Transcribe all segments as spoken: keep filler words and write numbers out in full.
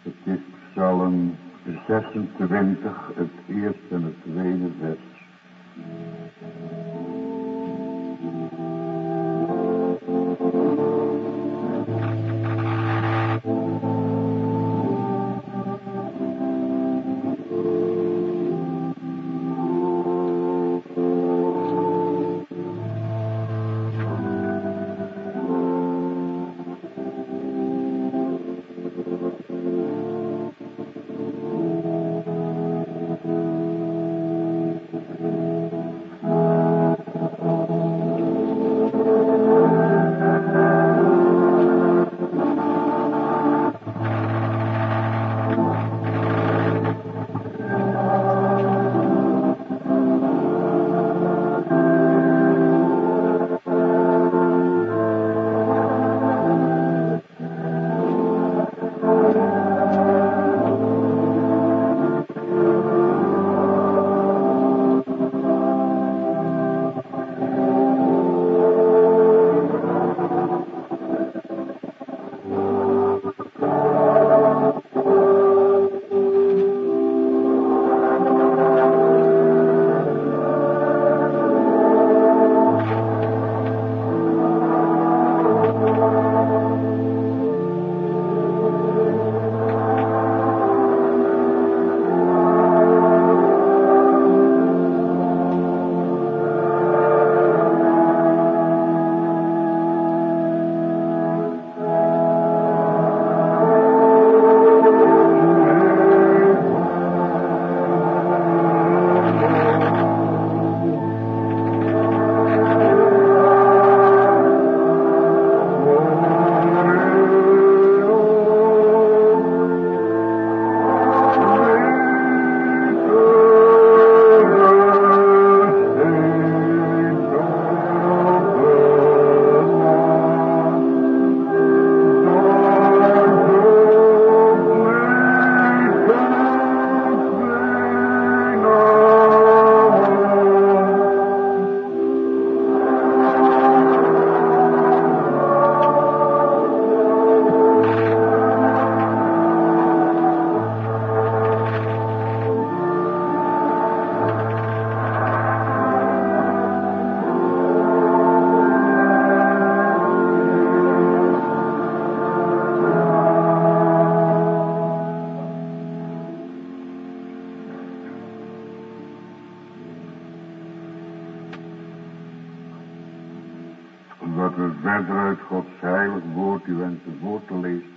Het is Psalm zesentwintig, het eerste en het tweede vers. Wat we verder uit Gods heilig woord u wensen voor te lezen,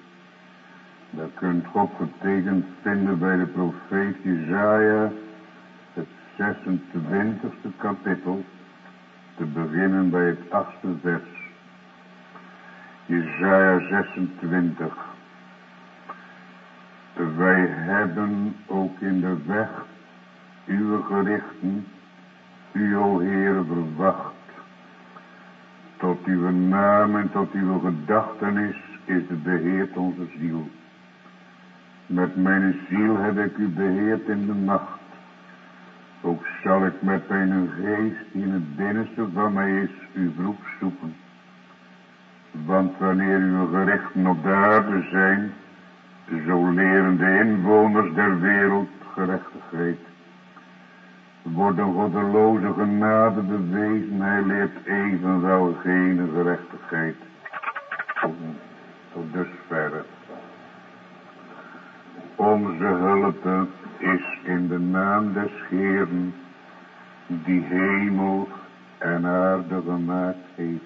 dat kunt God getekend vinden bij de profeet Jesaja, het zesentwintigste kapittel, te beginnen bij het achtste vers. Jesaja zesentwintig. Wij hebben ook in de weg uw gerichten, u o Heere, verwacht. Tot uw naam en tot uw gedachtenis is de beheerd onze ziel. Met mijn ziel heb ik u beheerd in de nacht. Ook zal ik met mijn geest die in het binnenste van mij is, uw roep zoeken. Want wanneer uw gerichten op de aarde zijn, zo leren de inwoners der wereld gerechtigheid. Worden goddeloze genade bewezen, hij leert evenwel geen gerechtigheid. Tot dusverre. Onze hulp is in de naam des Heeren, die hemel en aarde gemaakt heeft.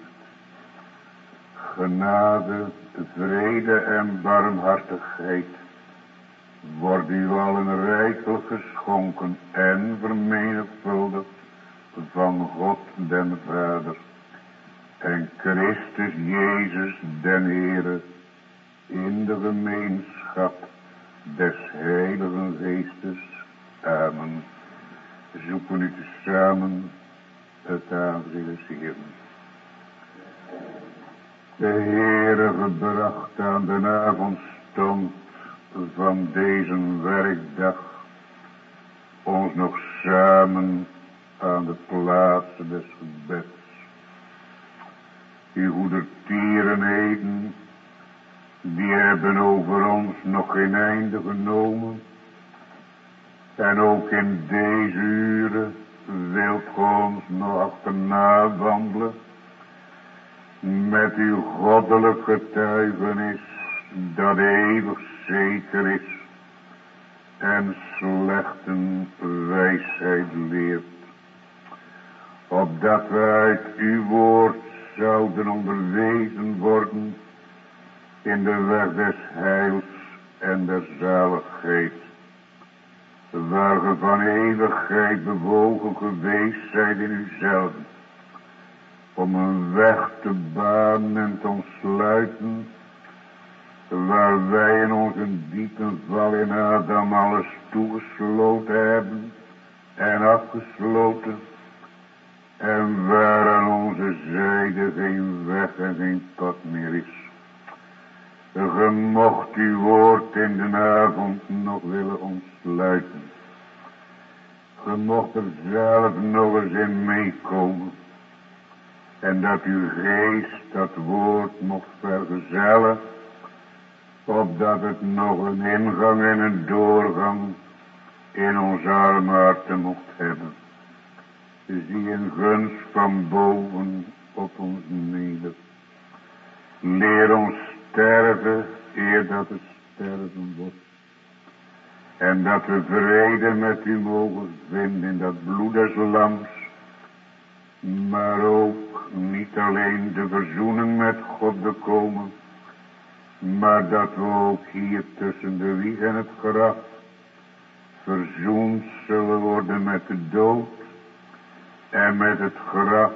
Genade, vrede en barmhartigheid wordt u allen rijkelijk geschonken en vermenigvuldigd van God den Vader en Christus Jezus den Heere in de gemeenschap des Heiligen Geestes. Amen. Zoeken u tezamen het aangezicht des Heeren. De Heere gebracht aan de avondstond van deze werkdag ons nog samen aan de plaats des gebeds. Uw goedertierenheden die hebben over ons nog geen einde genomen. En ook in deze uren wilt ge ons nog achterna wandelen met uw goddelijk getuigenis dat eeuwig zeker is en slechten wijsheid leert, opdat we uit uw woord zouden onderwezen worden in de weg des heils en der zaligheid, waar ge van eeuwigheid bewogen geweest zijt in uzelf, om een weg te banen en te ontsluiten, waar wij in onze diepe val in Adam alles toegesloten hebben en afgesloten, en waar aan onze zijde geen weg en geen pad meer is. Ge mocht uw woord in de avond nog willen ontsluiten. Ge mocht er zelf nog eens in meekomen. En dat uw geest dat woord mocht vergezellen, opdat het nog een ingang en een doorgang in ons arme harten mocht hebben. Zie een gunst van boven op ons neder. Leer ons sterven eer dat het sterven wordt. En dat we vrede met u mogen vinden in dat bloed des lams. Maar ook niet alleen de verzoening met God bekomen. Maar dat we ook hier tussen de wieg en het graf verzoend zullen worden met de dood. En met het graf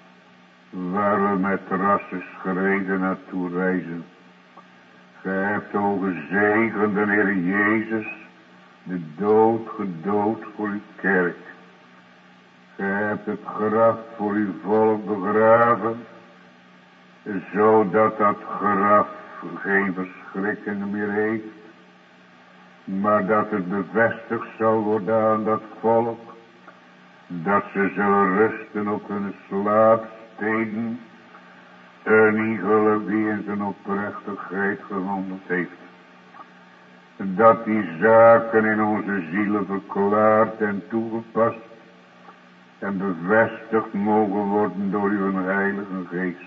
waar we met rassen schreden naartoe reizen. Ge hebt o gezegende Heer Jezus de dood gedood voor uw kerk. Ge hebt het graf voor uw volk begraven, zodat dat graf geen verschrikkingen meer heeft, maar dat het bevestigd zal worden aan dat volk, dat ze zullen rusten op hun slaapsteden, een iegelijk die in zijn oprechtigheid gewandeld heeft. Dat die zaken in onze zielen verklaard en toegepast en bevestigd mogen worden door uw heilige geest.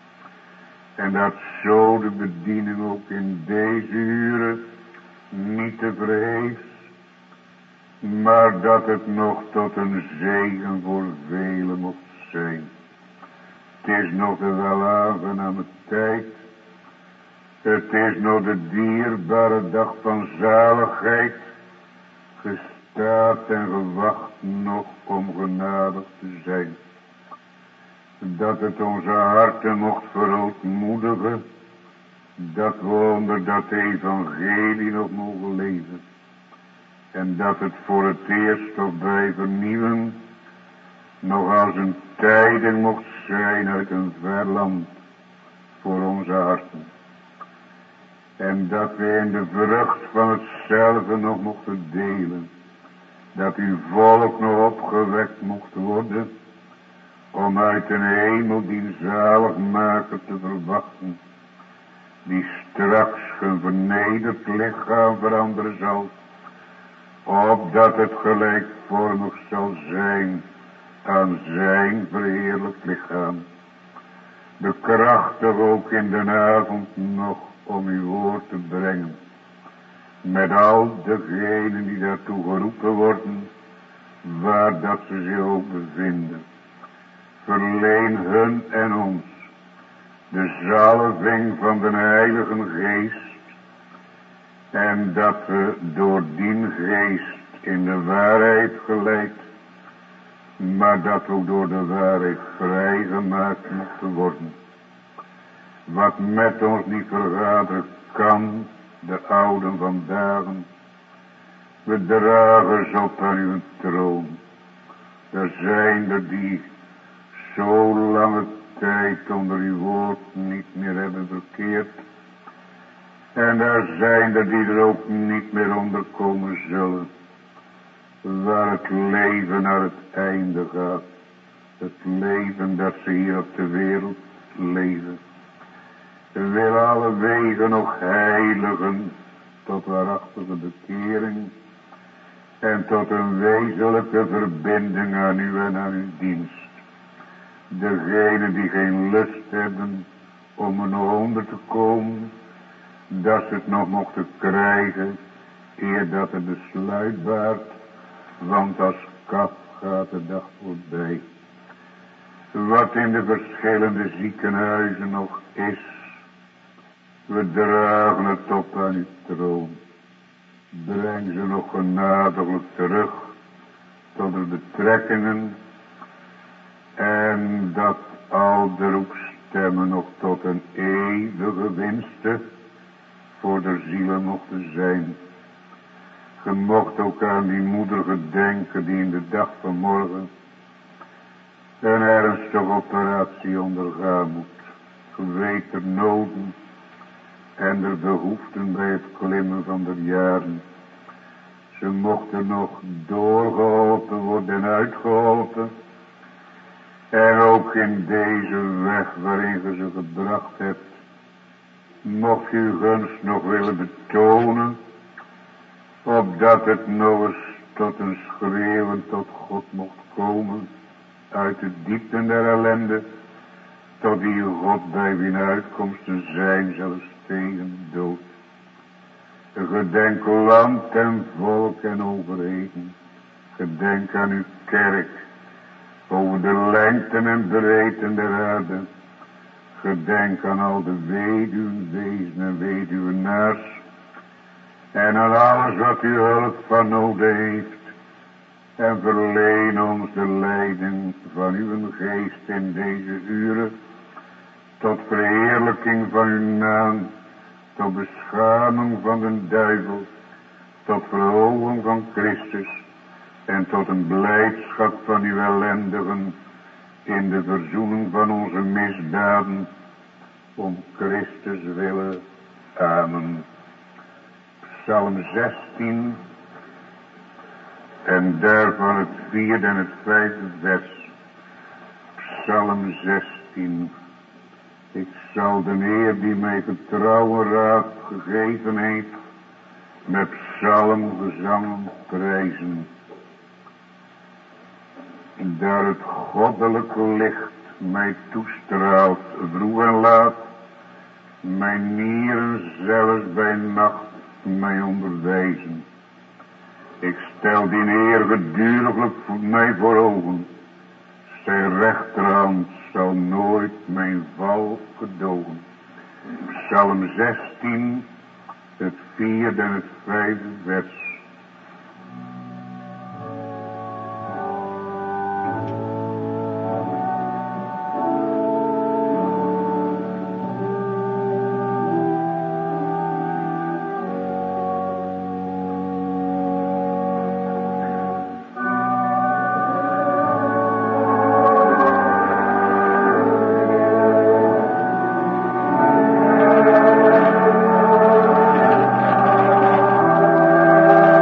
En dat zo de bediening ook in deze uren niet te verheeft, maar dat het nog tot een zegen voor velen mocht zijn. Het is nog de welaangename tijd. Het is nog de dierbare dag van zaligheid. Gestaat en gewacht nog om genadig te zijn. Dat het onze harten mocht verootmoedigen. Dat we onder dat evangelie nog mogen leven. En dat het voor het eerst of bij vernieuwen nog als een tijding mocht zijn uit een ver land voor onze harten. En dat we in de vrucht van hetzelfde nog mochten delen. Dat uw volk nog opgewekt mocht worden om uit een hemel die zaligmaker te verwachten, die straks een vernederd lichaam veranderen zal, opdat het gelijkvormig zal zijn aan zijn verheerlijkt lichaam. Bekrachtig ook in de avond nog om uw woord te brengen, met al degenen die daartoe geroepen worden, waar dat ze zich ook bevinden. Verleen hun en ons de zalving van de Heilige Geest, en dat we door die geest in de waarheid geleid, maar dat we door de waarheid vrijgemaakt mochten worden. Wat met ons niet vergaderen kan, de ouden vandaag, we dragen ze op aan uw troon. Er zijn er die zo lange tijd onder uw woord niet meer hebben verkeerd. En er zijn er die er ook niet meer onder komen zullen. Waar het leven naar het einde gaat. Het leven dat ze hier op de wereld leven. wil alle wegen nog heiligen tot waarachtige bekering en tot een wezenlijke verbinding aan u en aan uw dienst. Degenen die geen lust hebben om er nog onder te komen, dat ze het nog mochten krijgen, eer dat het besluit baart, want als kaf gaat de dag voorbij. Wat in de verschillende ziekenhuizen nog is, we dragen het op aan uw troon. Breng ze nog genadiglijk terug tot de betrekkingen en dat al de roepstemmen nog tot een eeuwige winste voor de zielen mochten zijn. Ge mocht ook aan die moeder gedenken die in de dag van morgen een ernstige operatie ondergaan moet. Ge weet de noden en de behoeften bij het klimmen van de jaren. Ze mochten nog doorgeholpen worden en uitgeholpen. En ook in deze weg waarin ge ze gebracht hebt, mocht je uw gunst nog willen betonen, opdat het nog eens tot een schreeuwen tot God mocht komen, uit de diepten der ellende, tot die God bij wie uitkomsten zijn, zelfs tegen dood. Gedenk land en volk en overheden. Gedenk aan uw kerk, over de lengten en breedten der aarde. Gedenk aan al de weduwen, wezen en weduwenaars. En aan alles wat u hulp van nodig heeft. En verleen ons de leiding van uw geest in deze uren. Tot verheerlijking van uw naam. Tot beschaming van de duivel. Tot verhoging van Christus. En tot een blijdschap van uw ellendigen. In de verzoening van onze misdaden. Om Christus willen. Amen. Psalm zestien. En daarvan het vierde en het vijfde vers. Psalm zestien. Ik zal de Heer die mij getrouwe raad gegeven heeft, met psalmgezangen prijzen. Daar het goddelijke licht mij toestraalt, vroeg en laat, mijn nieren zelfs bij nacht mij onderwijzen. Ik stel die Heer geduriglijk voor mij voor ogen. Zijn rechterhand zal nooit mijn val gedogen. Psalm zestien, het vierde en het vijfde vers. Amen.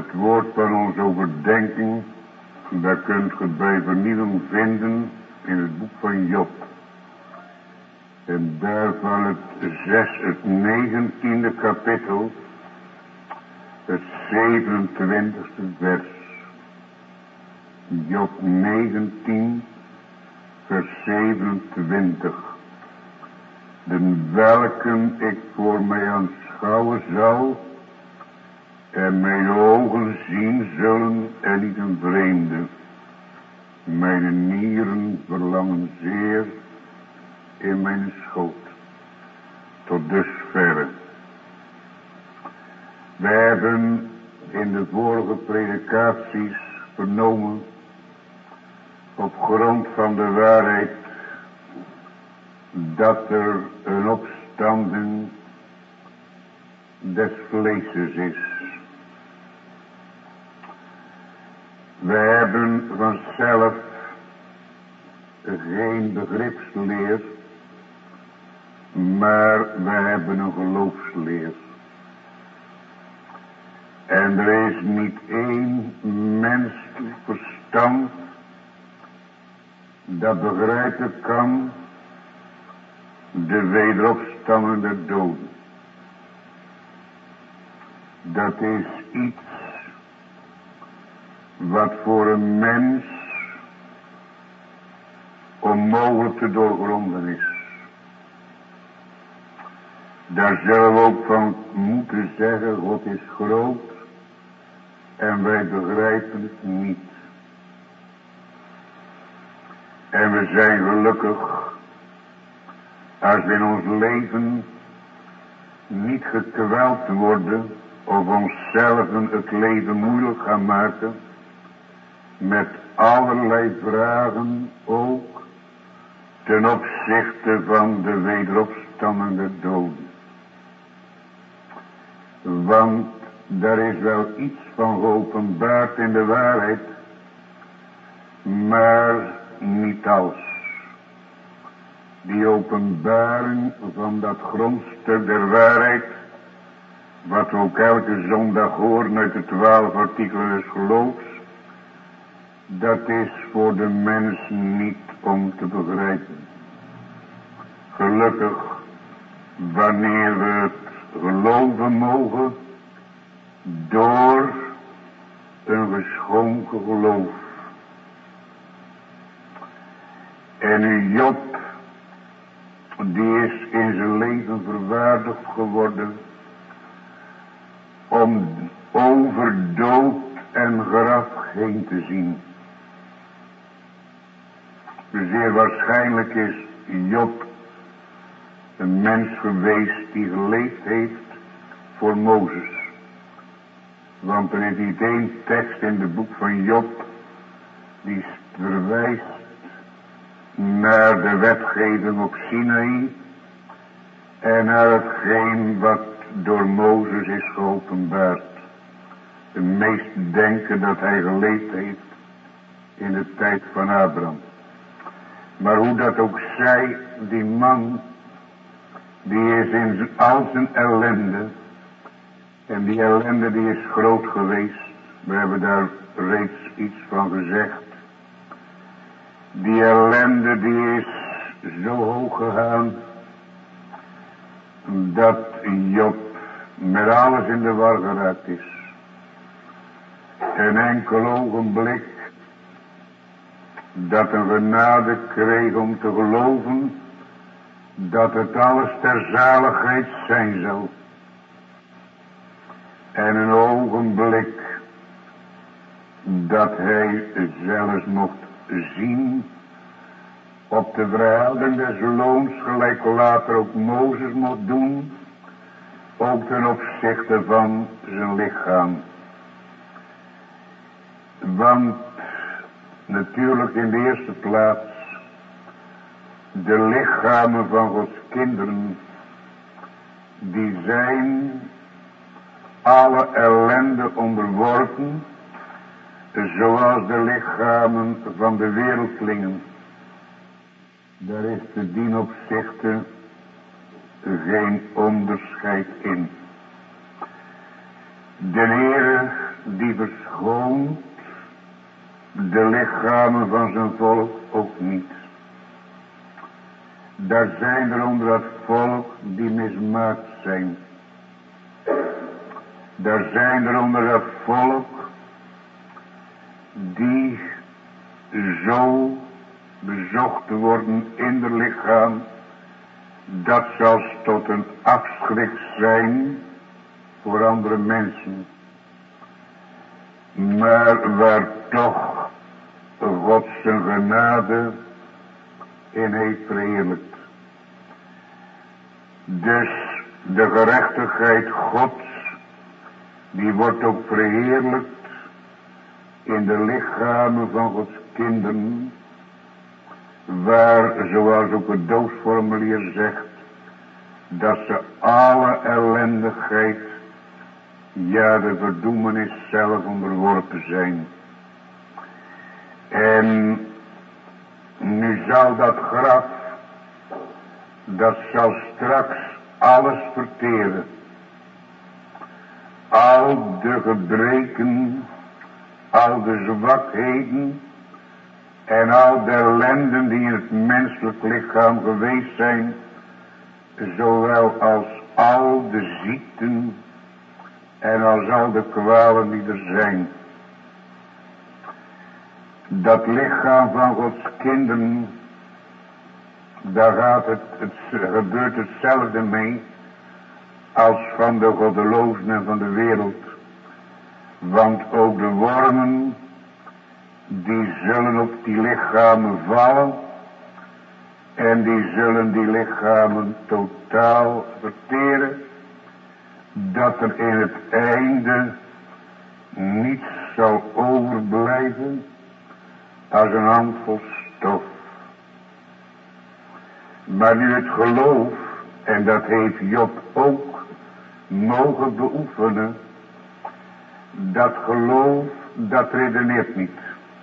Het woord van onze overdenking, daar kunt je bij vernieuwing vinden in het boek van Job. En daarvan het zes, het negentiende kapitel, het zevenentwintigste vers. Job negentien, vers zevenentwintig. Den welken ik voor mij aanschouwen zal, en mijn ogen zien zullen en niet een vreemde. Mijn nieren verlangen zeer in mijn schoot. Tot dusverre. We hebben in de vorige predikaties vernomen, op grond van de waarheid, dat er een opstanding des vleeses is. We hebben vanzelf geen begripsleer, maar we hebben een geloofsleer. En er is niet één menselijk verstand dat begrijpen kan de wederopstanding der doden. Dat is iets wat voor een mens onmogelijk te doorgronden is. Daar zullen we ook van moeten zeggen, God is groot en wij begrijpen het niet. En we zijn gelukkig als we in ons leven niet gekweld worden of onszelf het leven moeilijk gaan maken met allerlei vragen ook ten opzichte van de wederopstanding der doden. Want daar is wel iets van geopenbaard in de waarheid, maar niet als. Die openbaring van dat grondstuk der waarheid, wat we ook elke zondag horen uit de twaalf artikelen des geloofs, dat is voor de mens niet om te begrijpen. Gelukkig, wanneer we het geloven mogen, door een geschonken geloof. En nu Job, die is in zijn leven verwaardigd geworden om over dood en graf heen te zien. Zeer waarschijnlijk is Job een mens geweest die geleefd heeft voor Mozes. Want er is niet één tekst in het boek van Job die verwijst naar de wetgeving op Sinaï en naar hetgeen wat door Mozes is geopenbaard. De meesten denken dat hij geleefd heeft in de tijd van Abraham. Maar hoe dat ook zij, die man, die is in zijn, al zijn ellende, en die ellende die is groot geweest, we hebben daar reeds iets van gezegd. Die ellende die is zo hoog gegaan, dat Job met alles in de war geraakt is. Een enkel ogenblik dat een genade kreeg om te geloven dat het alles ter zaligheid zijn zal. En een ogenblik dat hij zelfs mocht zien op de verhouding des loons, gelijk later ook Mozes mocht doen, ook ten opzichte van zijn lichaam. Want natuurlijk in de eerste plaats, de lichamen van Gods kinderen, die zijn alle ellende onderworpen, zoals de lichamen van de wereldlingen. Daar is te dien opzichte geen onderscheid in. De Heere die verschoont de lichamen van zijn volk ook niet. Daar zijn er onder het volk die mismaakt zijn. Daar zijn er onder het volk die zo bezocht worden in het lichaam, dat zelfs tot een afschrik zijn voor andere mensen. Maar waar toch God zijn genade in heeft verheerlijkt. Dus de gerechtigheid Gods, die wordt ook verheerlijkt in de lichamen van Gods kinderen, waar, zoals ook het doodsformulier zegt, dat ze alle ellendigheid, ja de verdoemenis zelf onderworpen zijn. En nu zal dat graf, dat zal straks alles verteren. Al de gebreken, al de zwakheden en al de ellenden die in het menselijk lichaam geweest zijn, zowel als al de ziekten en als al de kwalen die er zijn. Dat lichaam van Gods kinderen, daar gaat het, het gebeurt hetzelfde mee als van de goddelozen en van de wereld. Want ook de wormen, die zullen op die lichamen vallen en die zullen die lichamen totaal verteren, dat er in het einde niets zal overblijven als een handvol stof. Maar nu het geloof, en dat heeft Job ook mogen beoefenen, dat geloof, dat redeneert niet.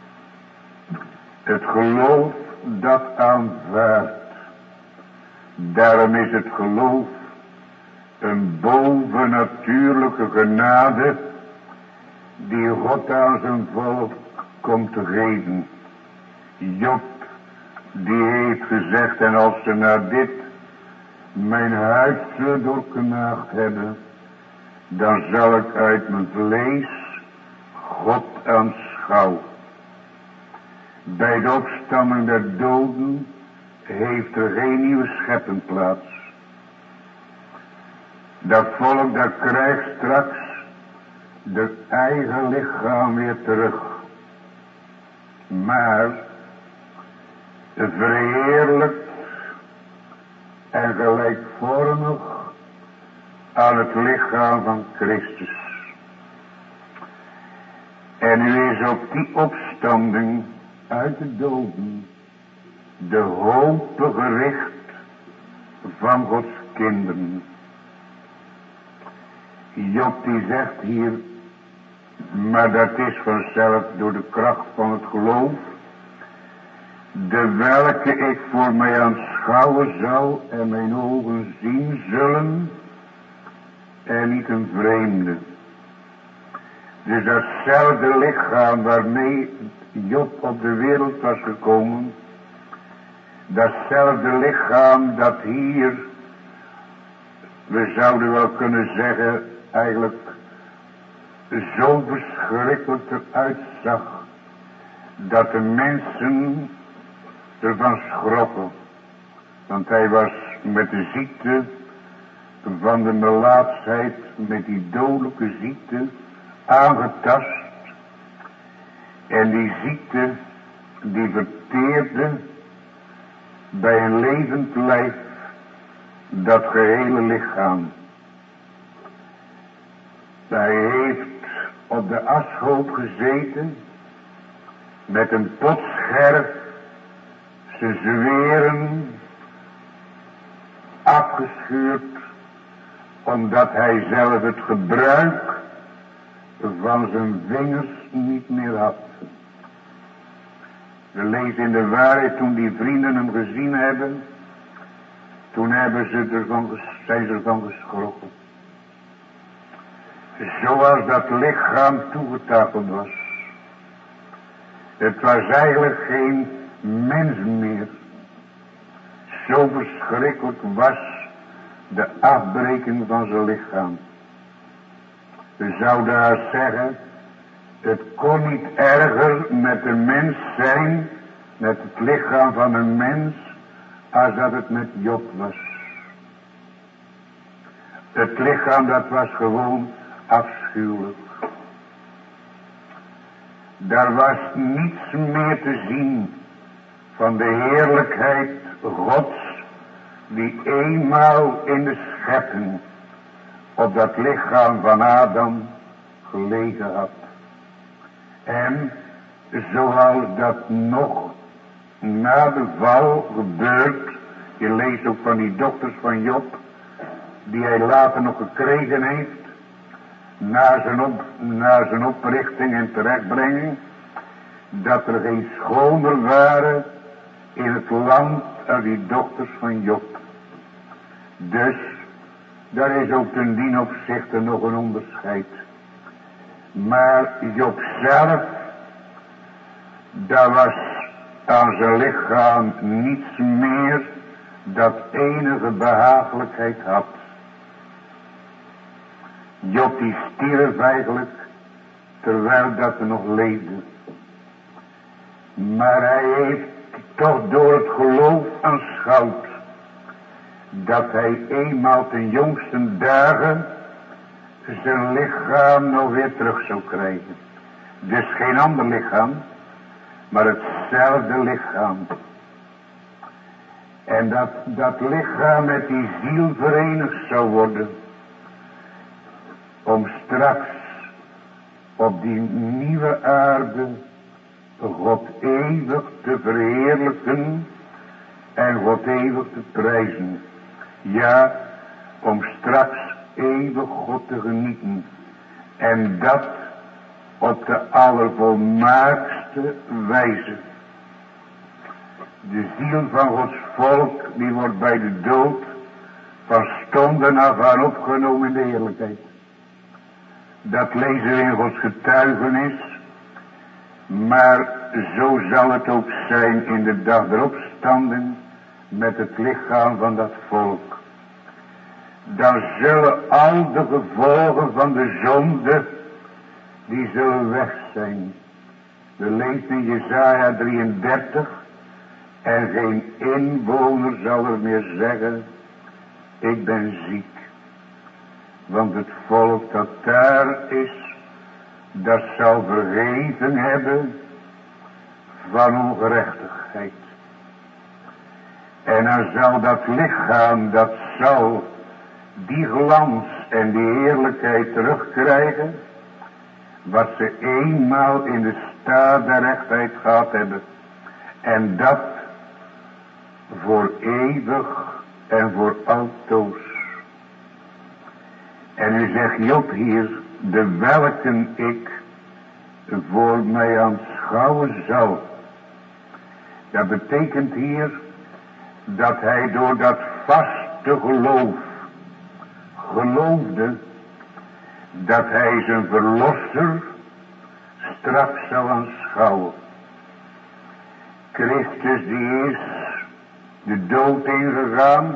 Het geloof, dat aanvaardt. Daarom is het geloof een bovennatuurlijke genade die God aan zijn volk komt te geven. Job, die heeft gezegd, en als ze na dit mijn huid zullen doorknaagd hebben, dan zal ik uit mijn vlees God aanschouwen. Bij de opstanding der doden heeft er geen nieuwe schepping plaats. Dat volk dat krijgt straks de eigen lichaam weer terug. Maar verheerlijkt en gelijkvormig aan het lichaam van Christus. En nu is op die opstanding uit de doden de hoop gericht van Gods kinderen. Job die zegt hier, maar dat is vanzelf door de kracht van het geloof, de welke ik voor mij aanschouwen zal en mijn ogen zien zullen, en niet een vreemde. Dus datzelfde lichaam waarmee Job op de wereld was gekomen, datzelfde lichaam dat hier, we zouden wel kunnen zeggen, eigenlijk zo verschrikkelijk eruit zag, dat de mensen ervan schrokken. Want hij was met de ziekte van de melaatsheid, met die dodelijke ziekte, aangetast. En die ziekte, die verteerde bij een levend lijf dat gehele lichaam. Hij heeft op de ashoop gezeten, met een potscherf, zijn zweren afgeschuurd, omdat hij zelf het gebruik van zijn vingers niet meer had. We lezen in de waarheid, toen die vrienden hem gezien hebben, toen hebben ze ervan, zijn ze ervan geschrokken. zoals dat lichaam toegetakeld was. Het was eigenlijk geen mens meer. Zo verschrikkelijk was de afbreking van zijn lichaam. We zouden daar zeggen, het kon niet erger met een mens zijn, met het lichaam van een mens, als dat het met Job was. Het lichaam dat was gewoon afschuwelijk. Daar was niets meer te zien van de heerlijkheid Gods, die eenmaal in de schepping op dat lichaam van Adam gelegen had. En zoals dat nog na de val gebeurt, je leest ook van die dochters van Job, die hij later nog gekregen heeft, na zijn, op, na zijn oprichting en terechtbrenging, dat er geen schoner waren in het land als die dochters van Job. Dus, daar is ook ten dien opzichte nog een onderscheid. Maar Job zelf, daar was aan zijn lichaam niets meer dat enige behagelijkheid had. Job die stierf eigenlijk terwijl dat er nog leefde. Maar hij heeft toch door het geloof aanschouwd dat hij eenmaal ten jongste dagen zijn lichaam nog weer terug zou krijgen. Dus geen ander lichaam, maar hetzelfde lichaam. En dat dat lichaam met die ziel verenigd zou worden, om straks op die nieuwe aarde God eeuwig te verheerlijken en God eeuwig te prijzen. Ja, om straks eeuwig God te genieten. En dat op de allervolmaaktste wijze. De ziel van Gods volk, die wordt bij de dood van stonden af aan opgenomen in de heerlijkheid. Dat lezen we in Gods getuigenis. Maar zo zal het ook zijn in de dag der opstanding met het lichaam van dat volk. Dan zullen al de gevolgen van de zonde, die zullen weg zijn. We lezen in Jesaja drieëndertig, en geen inwoner zal er meer zeggen, ik ben ziek. Want het volk dat daar is, dat zal vergeten hebben van ongerechtigheid. En dan zal dat lichaam, dat zal die glans en die heerlijkheid terugkrijgen, wat ze eenmaal in de staat der rechtheid gehad hebben. En dat voor eeuwig en voor altoos. En nu zegt Job hier, de welken ik voor mij aanschouwen zal. Dat betekent hier dat hij door dat vaste geloof geloofde dat hij zijn verlosser straks zou aanschouwen. Christus die is de dood ingegaan,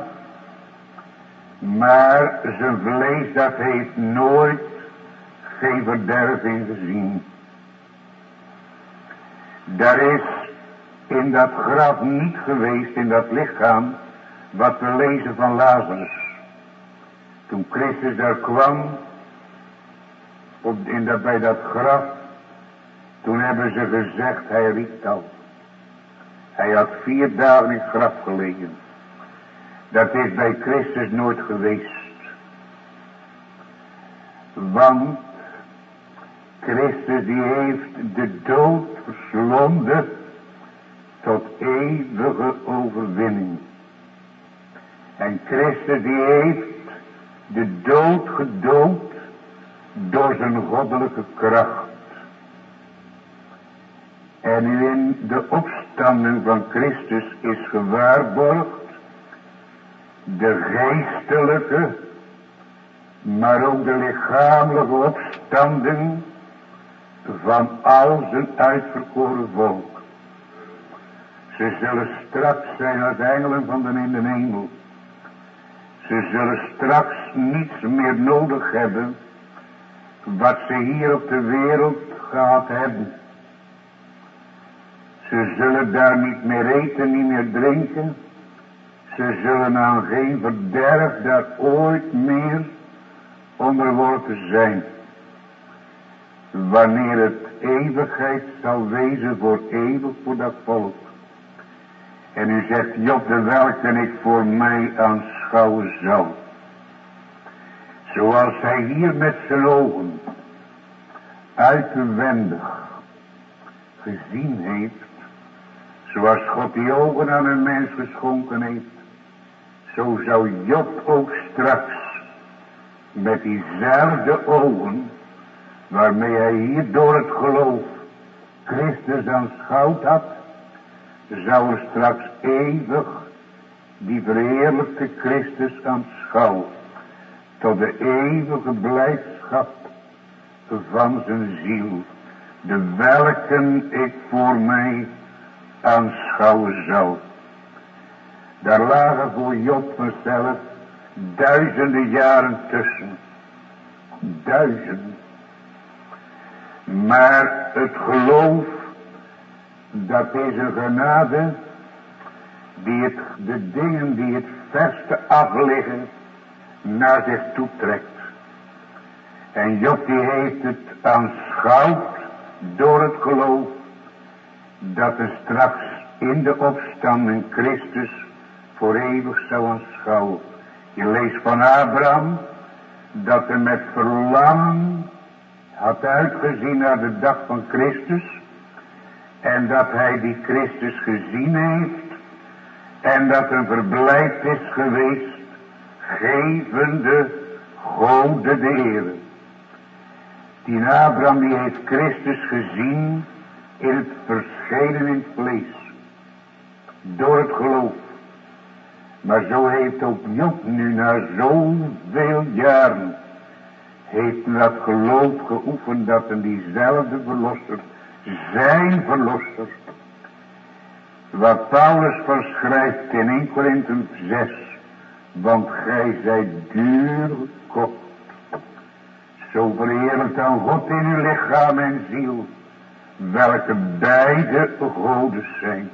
maar zijn vlees dat heeft nooit geen verderf ingezien. Daar is in dat graf niet geweest, in dat lichaam, wat we lezen van Lazarus. Toen Christus daar kwam, op, in dat, bij dat graf, toen hebben ze gezegd, hij riekt al. Hij had vier dagen in het graf gelegen. Dat is bij Christus nooit geweest. Want Christus die heeft de dood verslonden tot eeuwige overwinning. En Christus die heeft de dood gedood door zijn goddelijke kracht. En nu in de opstanding van Christus is gewaarborgd de geestelijke, maar ook de lichamelijke opstanding van al zijn uitverkoren volk. Ze zullen straks zijn als engelen van de in de hemel. Ze zullen straks niets meer nodig hebben wat ze hier op de wereld gehad hebben. Ze zullen daar niet meer eten, niet meer drinken. Ze zullen aan geen verderf daar ooit meer onderworpen zijn. Wanneer het eeuwigheid zal wezen voor eeuwig voor dat volk. En u zegt, Job, de welke ik voor mij aanschouwen zal. Zoals hij hier met zijn ogen uitwendig gezien heeft. Zoals God die ogen aan een mens geschonken heeft. Zo zou Job ook straks met diezelfde ogen, waarmee hij hier door het geloof Christus aanschouwd had, zou er straks eeuwig die verheerlijkte Christus aanschouwen, tot de eeuwige blijdschap van zijn ziel, de welken ik voor mij aanschouwen zal. Daar lagen voor Job vanzelf duizenden jaren tussen. Duizenden. Maar het geloof, dat is een genade die het, de dingen die het verste afliggen naar zich toe trekt. En Job die heeft het aanschouwd door het geloof dat er straks in de opstanding Christus voor eeuwig zou aanschouwen. Je leest van Abraham dat hij met verlangen had uitgezien naar de dag van Christus. En dat hij die Christus gezien heeft. En dat een verblijd is geweest. Gevende Gode de Heere. Die Abraham die heeft Christus gezien in het verschenen in het vlees. Door het geloof. Maar zo heeft ook Job nu na zoveel jaren heeft dat geloof geoefend dat een diezelfde verlosser, zijn verlosser, wat Paulus van schrijft in Eerste Korinthe zes, want gij zijt duur gekocht, zo verheerlijkt aan God in uw lichaam en ziel, welke beide godes zijn,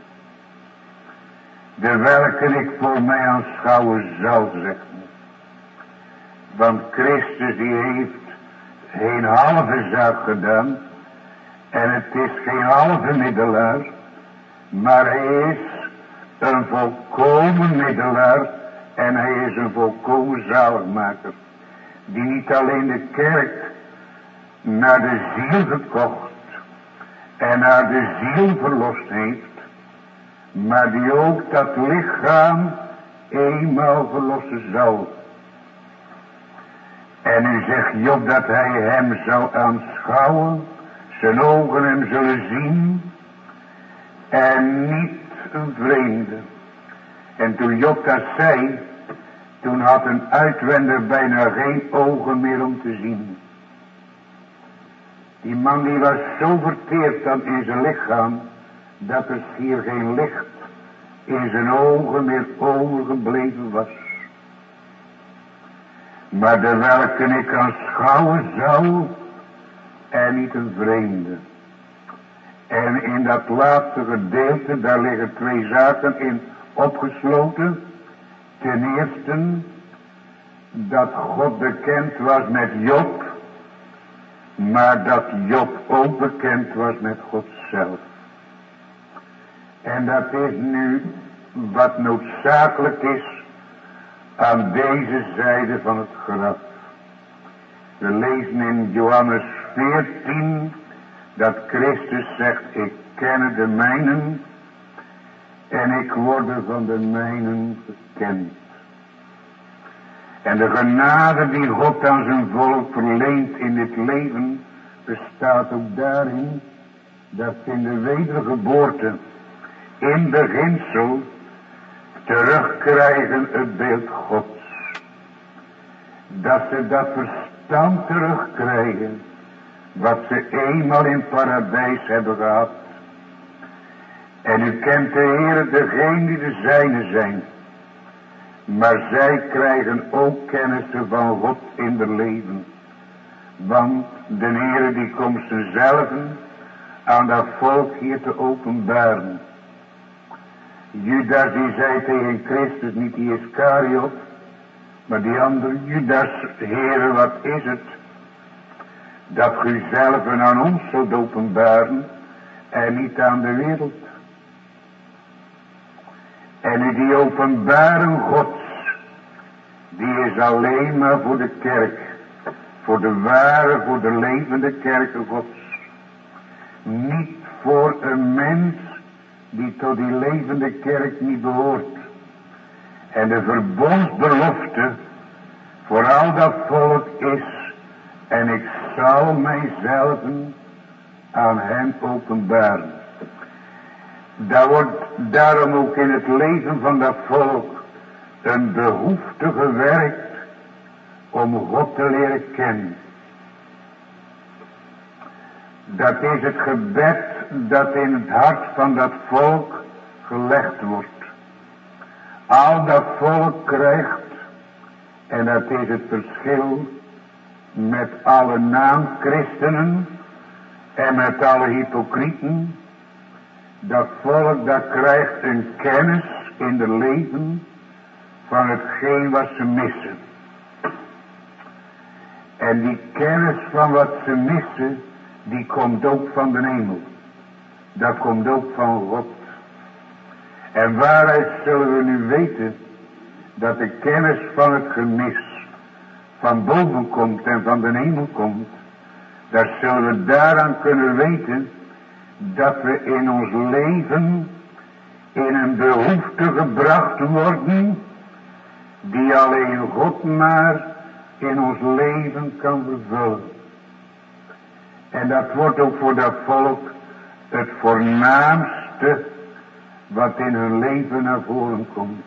de welke ik voor mij aanschouwen zal, zegt. Want Christus die heeft geen halve zaak gedaan. En het is geen halve middelaar. Maar hij is een volkomen middelaar. En hij is een volkomen zaligmaker. Die niet alleen de kerk naar de ziel gekocht. En naar de ziel verlost heeft. Maar die ook dat lichaam eenmaal verlossen zal. En u zegt Job dat hij hem zou aanschouwen, zijn ogen hem zullen zien, en niet een vreemde. En toen Job dat zei, toen had een uitwender bijna geen ogen meer om te zien. Die man die was zo verteerd dan in zijn lichaam, dat er hier geen licht in zijn ogen meer overgebleven was. Maar de welke ik aanschouwen zou, en niet een vreemde. En in dat laatste gedeelte, daar liggen twee zaken in opgesloten. Ten eerste, dat God bekend was met Job, maar dat Job ook bekend was met God zelf. En dat is nu wat noodzakelijk is aan deze zijde van het graf. We lezen in Johannes veertien dat Christus zegt, ik ken de mijnen en ik word van de mijnen gekend. En de genade die God aan zijn volk verleent in dit leven bestaat ook daarin dat in de wedergeboorte in beginsel terugkrijgen het beeld Gods. dat ze dat verstand terugkrijgen, wat ze eenmaal in paradijs hebben gehad. En u kent de Heer, degene die de zijnen zijn. Maar zij krijgen ook kennissen van God in hun leven. Want de Heer die komt zichzelf aan dat volk hier te openbaren. Judas die zei tegen Christus, niet die Iscariot, maar die andere Judas, Heere, wat is het? Dat u zelf aan ons zult openbaren en niet aan de wereld. En u die openbaren Gods, die is alleen maar voor de kerk, voor de ware, voor de levende kerken Gods. Niet voor een mens die tot die levende kerk niet behoort. En de verbondsbelofte voor al dat volk is, en ik zal mijzelf aan hen openbaren. Daar wordt daarom ook in het leven van dat volk een behoefte gewerkt om God te leren kennen. Dat is het gebed dat in het hart van dat volk gelegd wordt. Al dat volk krijgt, en dat is het verschil met alle naamchristenen en met alle hypocrieten. Dat volk dat krijgt een kennis in de leven van hetgeen wat ze missen. En die kennis van wat ze missen, die komt ook van de hemel. Dat komt ook van God. En waaruit zullen we nu weten dat de kennis van het gemis van boven komt en van de hemel komt? Daar zullen we daaraan kunnen weten dat we in ons leven in een behoefte gebracht worden die alleen God maar in ons leven kan vervullen. En dat wordt ook voor dat volk het voornaamste wat in hun leven naar voren komt.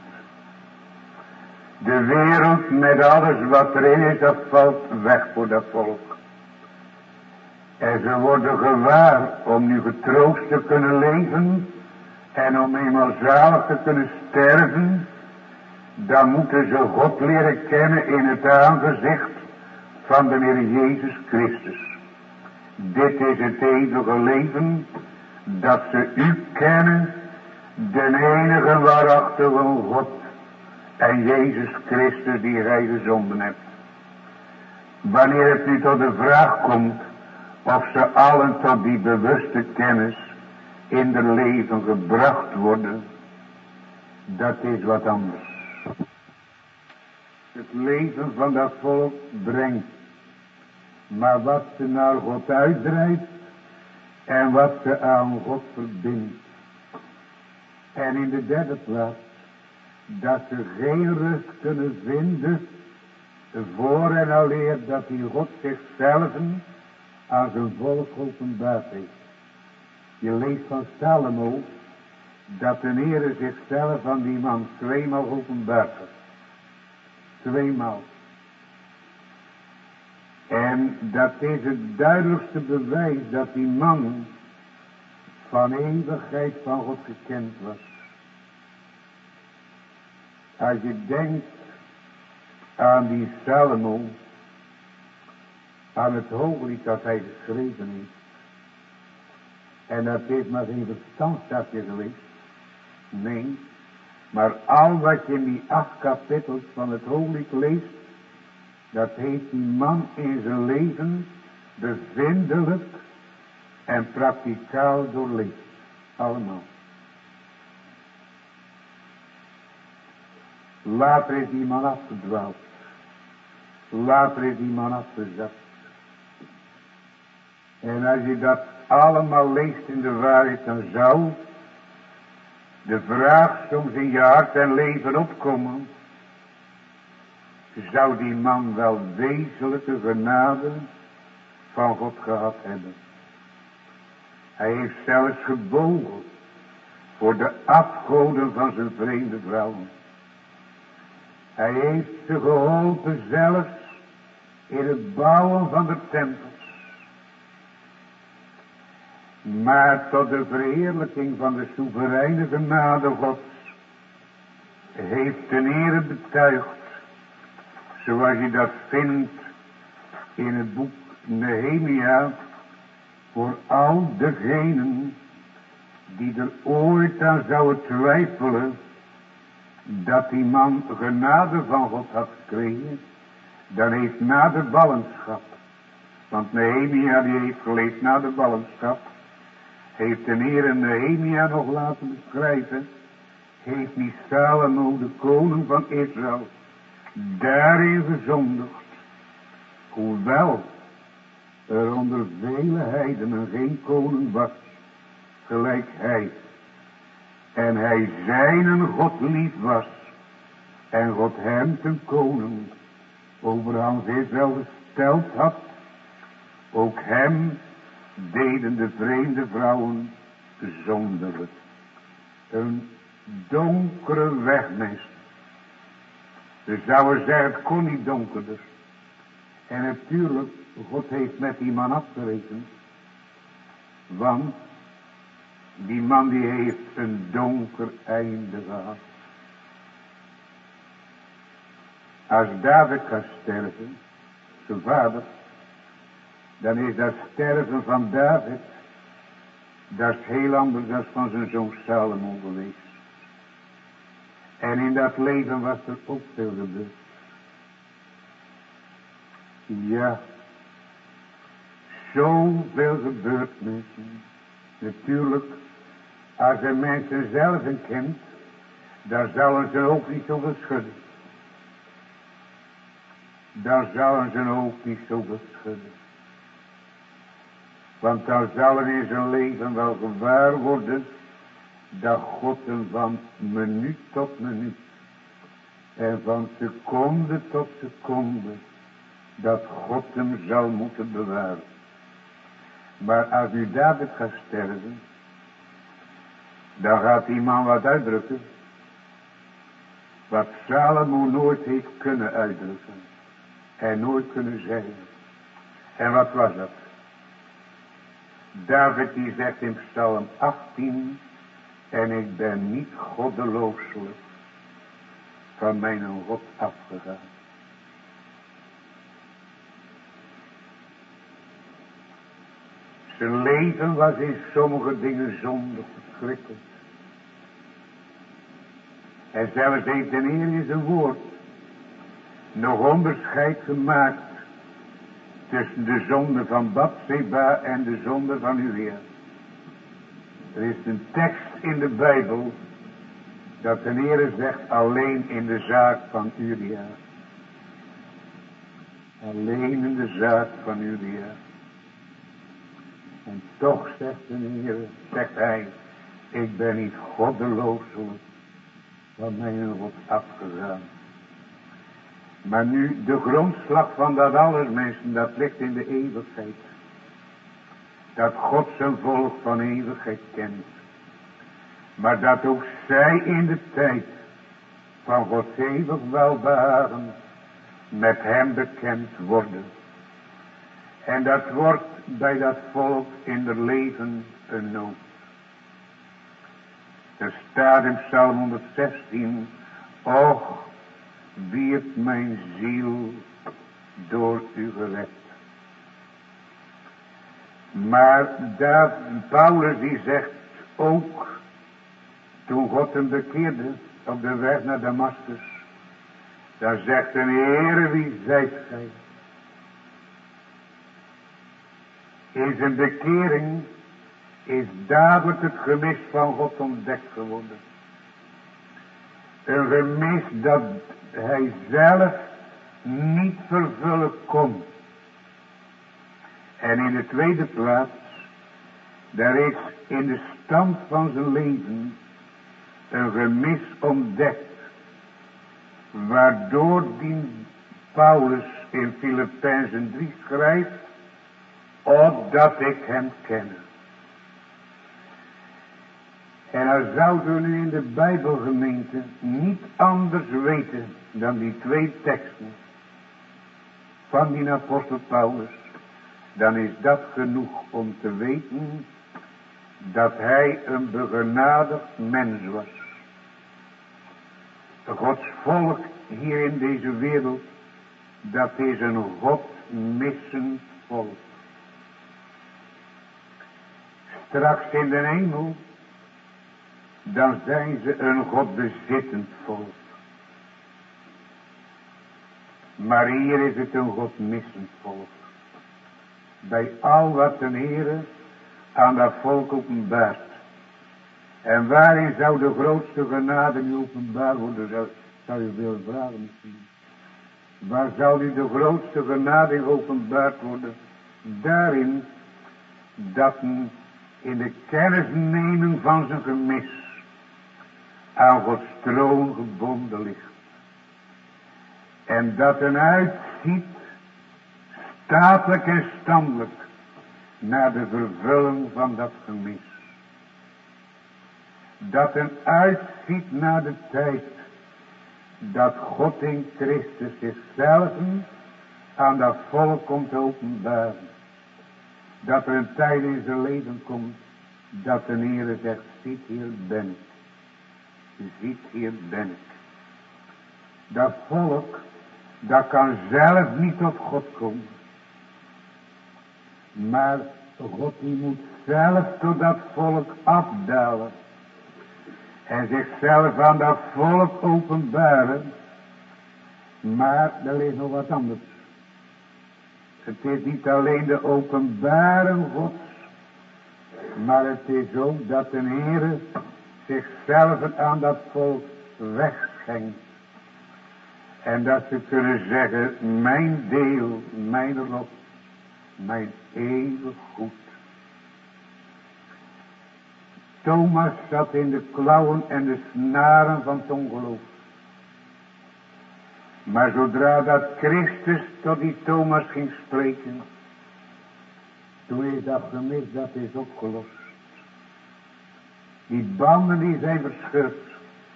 De wereld met alles wat erin is, dat valt weg voor dat volk. En ze worden gewaar om nu getroost te kunnen leven en om eenmaal zalig te kunnen sterven. Dan moeten ze God leren kennen in het aangezicht van de Heer Jezus Christus. Dit is het eeuwige leven, dat ze u kennen, de enige waarachtige God en Jezus Christus die gij gezonden hebt. Wanneer het nu tot de vraag komt of ze allen tot die bewuste kennis in hun leven gebracht worden, dat is wat anders. Het leven van dat volk brengt, maar wat ze naar God uitdrijft en wat ze aan God verbindt. En in de derde plaats, dat ze geen rust kunnen vinden voor en aleer dat die God zichzelf aan zijn volk openbaard heeft. Je leest van Salomo dat de Heere zichzelf aan die man tweemaal openbaard had. Tweemaal. En dat is het duidelijkste bewijs dat die man van eeuwigheid van God gekend was. Als je denkt aan die Salomo, aan het hooglied dat hij geschreven heeft. En dat is maar geen verstandstapje geweest. Nee, maar al wat je in die acht kapittels van het hooglied leest, dat heeft die man in zijn leven bevindelijk en prakticaal doorleefd. Allemaal. Later is die man afgedwaald. Later is die man afgezet. En als je dat allemaal leest in de waarheid, dan zou de vraag soms in je hart en leven opkomen: zou die man wel wezenlijke genade van God gehad hebben? Hij heeft zelfs gebogen voor de afgoden van zijn vreemde vrouwen. Hij heeft ze geholpen zelfs in het bouwen van de tempels. Maar tot de verheerlijking van de soevereine genade Gods heeft ten Heere betuigd, zoals je dat vindt in het boek Nehemia, voor al degenen die er ooit aan zouden twijfelen dat die man genade van God had gekregen, dan heeft na de ballingschap, want Nehemia die heeft geleefd na de ballingschap, heeft de Heer Nehemia nog laten beschrijven, heeft niet Salomo, de koning van Israël, daarin gezondigd, hoewel er onder vele heidenen geen koning was, gelijk hij, en hij zijnen God lief was, en God hem ten koning over Hans Israël gesteld had, ook hem deden de vreemde vrouwen zondigen. Een donkere weg, mensen. We zouden zeggen, het kon niet donkerder. En natuurlijk, God heeft met die man afgerekend. Want die man die heeft een donker einde gehad. Als David gaat sterven, zijn vader, dan is dat sterven van David, dat is heel anders dan van zijn zoon Salomo geweest. En in dat leven was er ook veel gebeurd. Ja, zoveel gebeurt, mensen. Natuurlijk, als een mens zelf kent, dan zouden ze ook niet zoveel schudden. Dan zouden ze ook niet zoveel schudden. Want dan zal er in zijn leven wel gewaar worden dat God hem van minuut tot minuut en van seconde tot seconde, dat God hem zal moeten bewaren. Maar als u David gaat sterven, dan gaat die man wat uitdrukken wat Salomo nooit heeft kunnen uitdrukken en nooit kunnen zeggen. En wat was dat? David die zegt in Psalm achttien, en ik ben niet goddelooselijk van mijn God afgegaan. Zijn leven was in sommige dingen zondig, verschrikkelijk. En zelfs heeft de Heer in zijn woord nog onderscheid gemaakt tussen de zonde van Bathseba en de zonde van Uria. Er is een tekst in de Bijbel dat de Heer zegt alleen in de zaak van Uria. Alleen in de zaak van Uria. En toch zegt de Heer, zegt hij, ik ben niet goddelooselijk van mijn God afgegaan. Maar nu, de grondslag van dat alles, mensen, dat ligt in de eeuwigheid. Dat God zijn volk van eeuwigheid kent. Maar dat ook zij in de tijd van Gods eeuwig welbehagen met hem bekend worden. En dat wordt bij dat volk in het leven een nood. Er staat in Psalm honderdzestien, och, wie het mijn ziel door u gered. Maar daar, Paulus die zegt ook, toen God hem bekeerde op de weg naar Damascus, daar zegt de Heere, wie zijt gij? In zijn bekering is dadelijk het gemis van God ontdekt geworden. Een gemis dat hij zelf niet vervullen kon. En in de tweede plaats, daar is in de stand van zijn leven een gemis ontdekt, waardoor die Paulus in Filippenzen drie schrijft, opdat ik hem ken. En dan zouden we nu in de Bijbelgemeente niet anders weten dan die twee teksten van die apostel Paulus, dan is dat genoeg om te weten dat hij een begenadigd mens was. Gods volk hier in deze wereld, dat is een God missend volk. Straks in de hemel, dan zijn ze een God bezittend volk. Maar hier is het een God missend volk. Bij al wat de Heere aan dat volk openbaart. En waarin zou de grootste genade nu openbaar worden, zou, zou je willen vragen misschien. Waar zou nu de grootste genade openbaard worden? Daarin dat men in de kennisneming van zijn gemis aan Gods troon gebonden ligt. En dat een uitziet, statelijk en standelijk, naar de vervulling van dat gemis. Dat een uitziet naar de tijd, dat God in Christus zichzelf aan dat volk komt openbaren. Dat er een tijd in zijn leven komt, dat de Heere zegt, ziet hier ben ik. Ziet hier ben ik. Dat volk, dat kan zelf niet tot God komen. Maar God die moet zelf tot dat volk afdalen. En zichzelf aan dat volk openbaren. Maar er ligt nog wat anders. Het is niet alleen de openbaren Gods. Maar het is ook dat de Heere zichzelf aan dat volk wegschenkt. En dat ze kunnen zeggen, mijn deel, mijn lot, mijn eeuwig goed. Thomas zat in de klauwen en de snaren van het ongeloof. Maar zodra dat Christus tot die Thomas ging spreken, toen is dat gemis, dat is opgelost. Die banden die zijn verscheurd.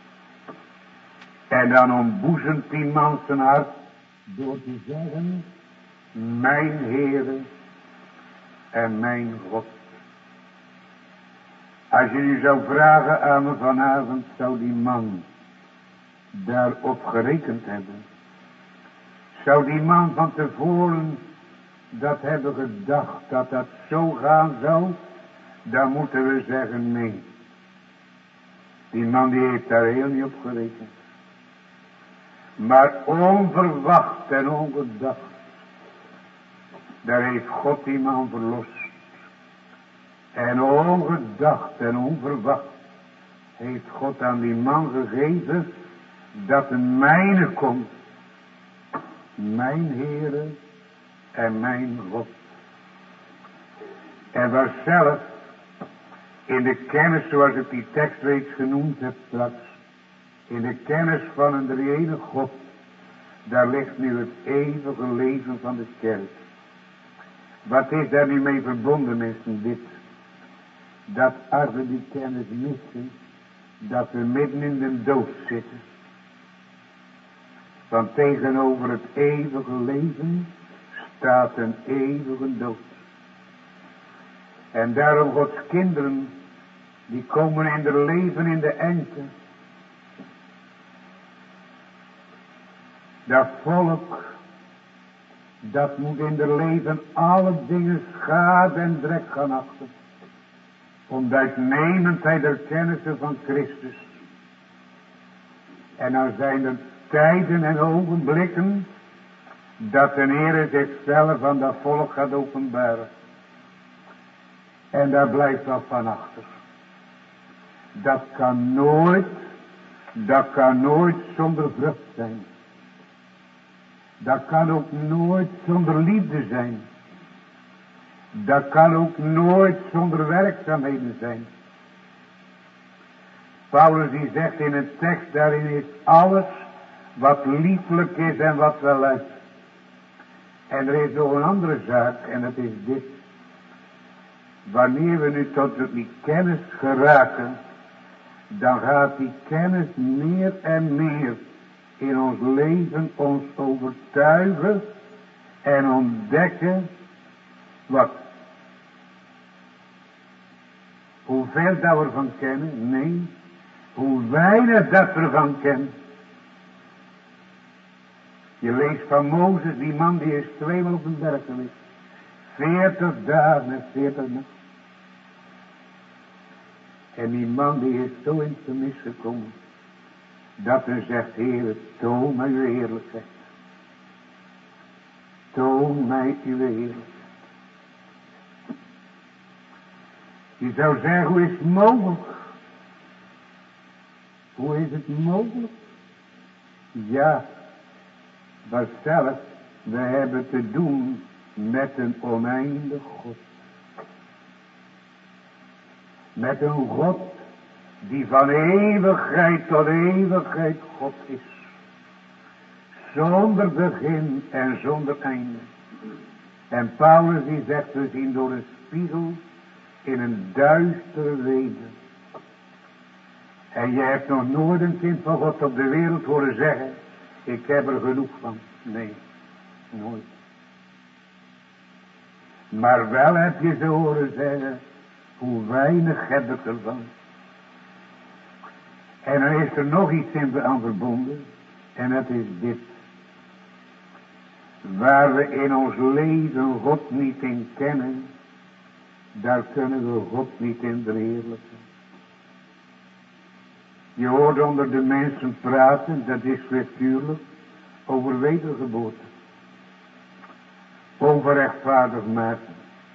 En dan ontboezemt die man zijn hart door te zeggen, mijn Heere en mijn God. Als je nu zou vragen aan me vanavond, zou die man daarop gerekend hebben? Zou die man van tevoren dat hebben gedacht dat dat zo gaan zou? Dan moeten we zeggen nee. Die man die heeft daar heel niet op gerekend. Maar onverwacht en ongedacht, daar heeft God die man verlost. En ongedacht en onverwacht heeft God aan die man gegeven dat een mijne komt. Mijn Heere en mijn God. En was zelf in de kennis, zoals ik die tekst reeds genoemd heb straks, in de kennis van een drie-enige God, daar ligt nu het eeuwige leven van de kerk. Wat is daar nu mee verbonden, mensen, dit? Dat als we die kennis missen, dat we midden in de dood zitten. Want tegenover het eeuwige leven staat een eeuwige dood. En daarom Gods kinderen, die komen in de leven in de engte. Dat volk, dat moet in de leven alle dingen schade en drek gaan achten. Om de uitnemendheid der kennissen van Christus. En dan zijn er tijden en ogenblikken dat de Heer zichzelf aan dat volk gaat openbaren. En daar blijft wat van achter. Dat kan nooit, dat kan nooit zonder vrucht zijn. Dat kan ook nooit zonder liefde zijn. Dat kan ook nooit zonder werkzaamheden zijn. Paulus die zegt in een tekst, daarin is alles wat lieflijk is en wat wel is. En er is nog een andere zaak, en dat is dit. Wanneer we nu tot die kennis geraken, dan gaat die kennis meer en meer in ons leven ons overtuigen En ontdekken wat? Hoeveel dat we ervan kennen? Nee. Hoe weinig dat we ervan kennen. Je leest van Mozes, die man die is tweemaal op een berg geweest. Veertig dagen en veertig nachten. En die man die is zo in het vermis gekomen. Dat hij zegt, Heer, toon mij uw heerlijkheid. Toon mij uw heerlijkheid. Je zou zeggen, hoe is het mogelijk? Hoe is het mogelijk? Ja, maar zelf, we hebben te doen met een oneindig God. Met een God die van eeuwigheid tot eeuwigheid God is. Zonder begin en zonder einde. En Paulus die zegt, we zien door een spiegel in een duistere weder. En je hebt nog nooit een kind van God op de wereld horen zeggen, ik heb er genoeg van. Nee, nooit. Maar wel heb je ze horen zeggen, hoe weinig heb ik ervan. En er is er nog iets in aan verbonden. En dat is dit. Waar we in ons leven God niet in kennen, daar kunnen we God niet in verheerlijken. Je hoort onder de mensen praten, dat is natuurlijk, over wedergeboorte. Over rechtvaardig maken.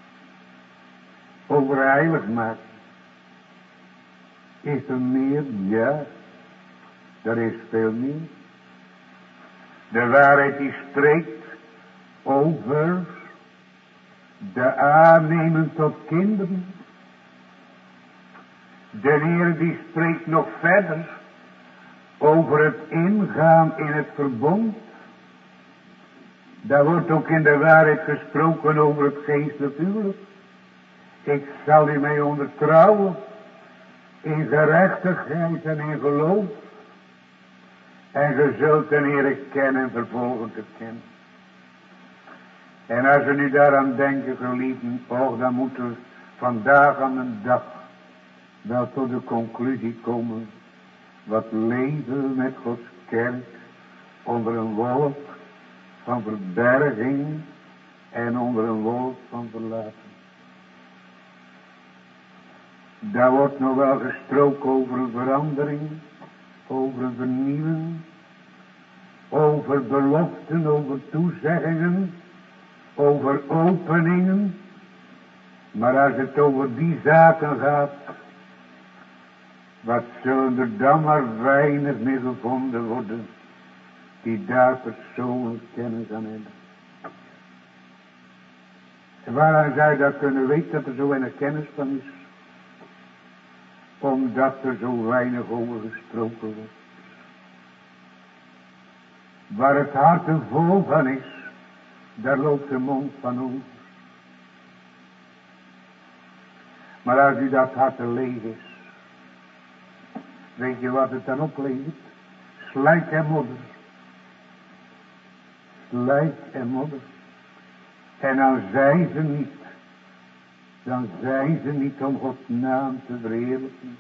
Over heilig maken. Is er meer? Ja. Er is veel meer. De waarheid die spreekt over de aannemen tot kinderen. De Heer die spreekt nog verder over het ingaan in het verbond. Daar wordt ook in de waarheid gesproken over het geestelijk huwelijk. Ik zal u mee ondertrouwen in gerechtigheid en in geloof. En ge zult de Heer kennen en vervolgen te kennen. En als we nu daaraan denken, geliefden, oh, dan moeten we vandaag aan een dag wel tot de conclusie komen. Wat leven met Gods kerk onder een wolk van verberging en onder een wolk van verlating. Daar wordt nog wel gesproken over een verandering, over een vernieuwing, over beloften, over toezeggingen, over openingen. Maar als het over die zaken gaat, wat zullen er dan maar weinig meer gevonden worden, die daar persoonlijk kennis aan hebben. En waaraan zou je dat kunnen weten, dat er zo weinig kennis van is? Omdat er zo weinig over gesproken wordt. Waar het hart er vol van is, daar loopt de mond van over. Maar als u dat hart er leeg is, weet je wat het dan oplevert? Slijk en modder. Slijk en modder. En dan zijn ze niet. Dan zijn ze niet om Gods naam te verheerlijken.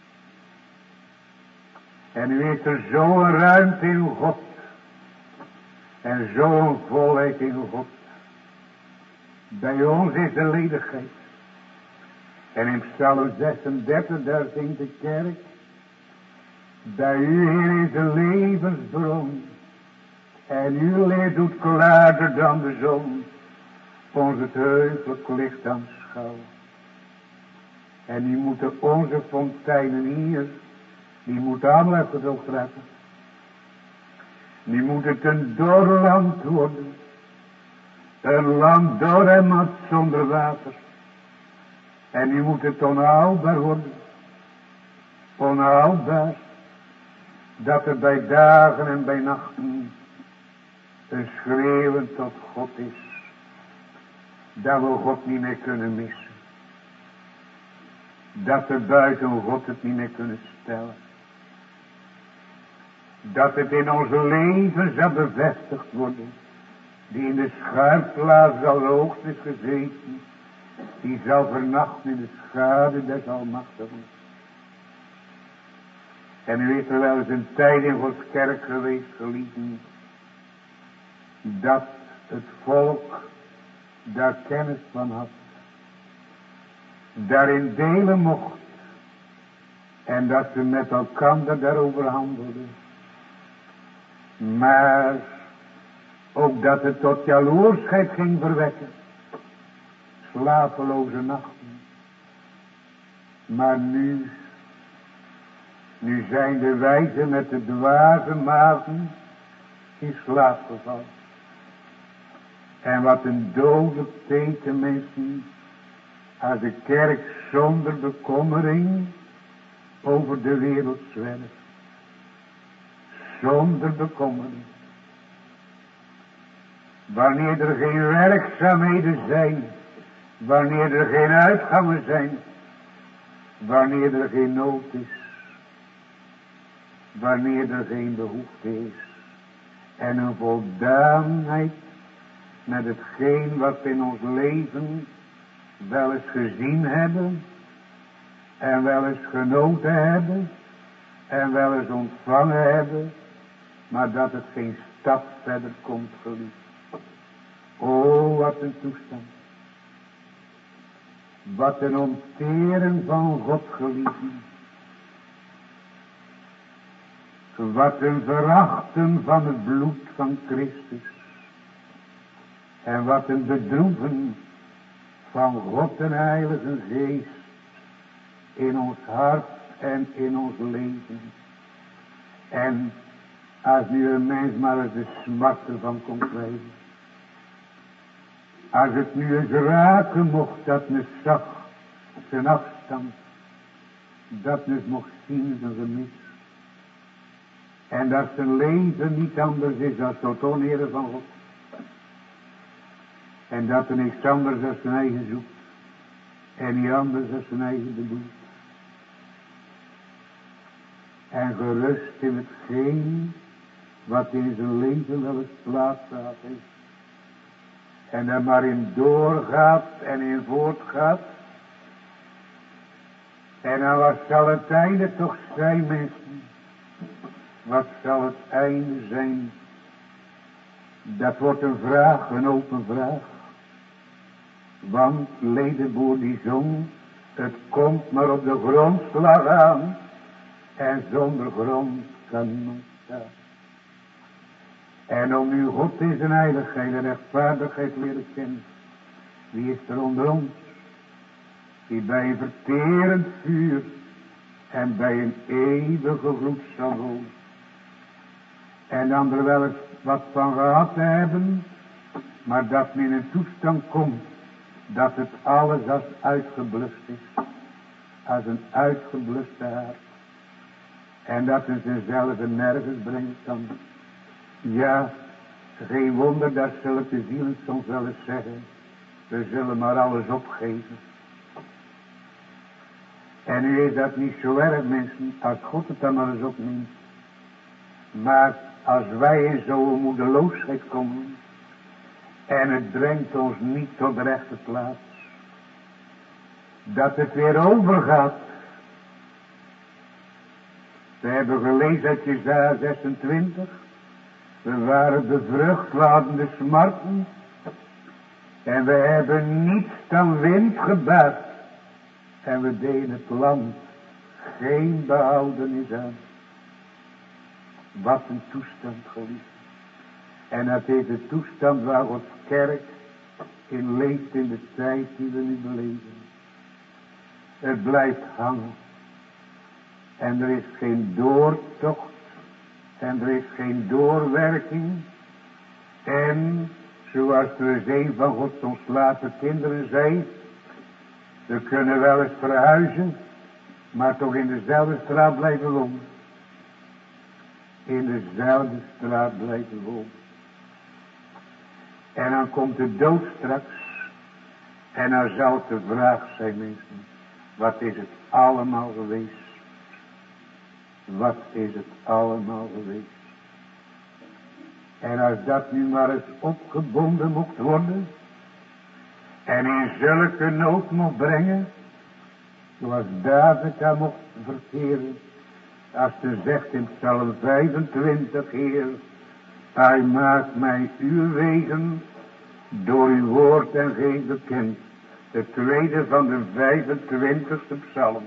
En nu is er zo'n ruimte in God. En zo'n volheid in God. Bij ons is de ledigheid. En in Psalm zesendertig, daar zingt de kerk. Bij u, Heer, is de levensbron. En uw licht doet klaarder dan de zon. Ons het heugelijk licht aanschouwen. En die moeten onze fonteinen hier, die moeten allemaal uitgedroogd raken. Die moeten een dor land worden. Een land dor en mat zonder water. En die moeten onhoudbaar worden. Onhoudbaar. Dat er bij dagen en bij nachten een schreeuwen tot God is. Dat we God niet meer kunnen missen. Dat we buiten God het niet meer kunnen stellen. Dat het in onze leven zal bevestigd worden. die in de schuilplaats allerhoogst is gezeten, die zal vernachten in de schade des Almachtigen. En u is er wel eens een tijd in Gods kerk geweest, geliefden, dat het volk daar kennis van had, daarin delen mocht, en dat ze met elkaar daarover handelden. Maar ook dat het tot jaloersheid ging verwekken, slapeloze nachten. Maar nu, nu zijn de wijzen met de dwaze maten in slaap gevallen. En wat een dode teken mensen, als de kerk zonder bekommering over de wereld zwerft. Zonder bekommering. Wanneer er geen werkzaamheden zijn, wanneer er geen uitgangen zijn, wanneer er geen nood is, wanneer er geen behoefte is, en een voldaanheid met hetgeen wat we in ons leven wel eens gezien hebben, en wel eens genoten hebben, en wel eens ontvangen hebben, maar dat het geen stap verder komt, geliefd. O, wat een toestand. Wat een onteren van God, geliefden. Wat een verachten van het bloed van Christus. En wat een bedroeven van God en Heilige Geest in ons hart en in ons leven. En als nu een mens maar eens de smart ervan kon krijgen. Als het nu eens raken mocht, dat men zag zijn afstand. Dat men mocht zien zijn gemis. En dat zijn leven niet anders is dan tot onere van God. En dat er niks anders dan zijn eigen zoekt. En niet anders dan zijn eigen bedoelt. En gerust in hetgeen wat in zijn leven wel eens plaats gehad heeft. En er maar in doorgaat en in voortgaat. En dan wat zal het einde toch zijn, mensen? Wat zal het einde zijn? Dat wordt een vraag, een open vraag. Want Ledeboer die zong, het komt maar op de grondslag aan. En zonder grond kan niemand staan. En om nu God in zijn heiligheid en rechtvaardigheid leren kennen. Wie is er onder ons? Die bij een verterend vuur en bij een eeuwige gloed zal wonen. En dan er wel eens wat van gehad te hebben, maar dat men in een toestand komt, dat het alles als uitgeblust is. Als een uitgebluste haard. En dat het zichzelf nergens brengen kan. Ja, geen wonder dat zulke zielen soms wel eens zeggen, we zullen maar alles opgeven. En nu is dat niet zo erg, mensen, als God het dan maar eens opneemt. Maar als wij in zo'n moedeloosheid komen, en het brengt ons niet tot de rechte plaats, dat het weer overgaat. We hebben gelezen uit Jesaja zesentwintig. We waren bevrucht, we hadden de smarten. En we hebben niets dan wind gebaard. En we deden het land geen behoudenis aan. Wat een toestand, geliefd. En dat is de toestand waar Gods kerk in leeft in de tijd die we nu beleven. Het blijft hangen. En er is geen doortocht. En er is geen doorwerking. En zoals de een van Gods ontslapen kinderen zei, we kunnen wel eens verhuizen, maar toch in dezelfde straat blijven wonen. In dezelfde straat blijven wonen. En dan komt de dood straks. En dan zal het de vraag zijn, mensen, wat is het allemaal geweest? Wat is het allemaal geweest? En als dat nu maar eens opgebonden mocht worden. En in zulke nood mocht brengen. Zoals David daar mocht verkeren. Als ze zegt in Psalm vijfentwintig, Heer. Hij maakt mij uw wegen door uw woord en geest bekend. De tweede van de vijfentwintigste psalm.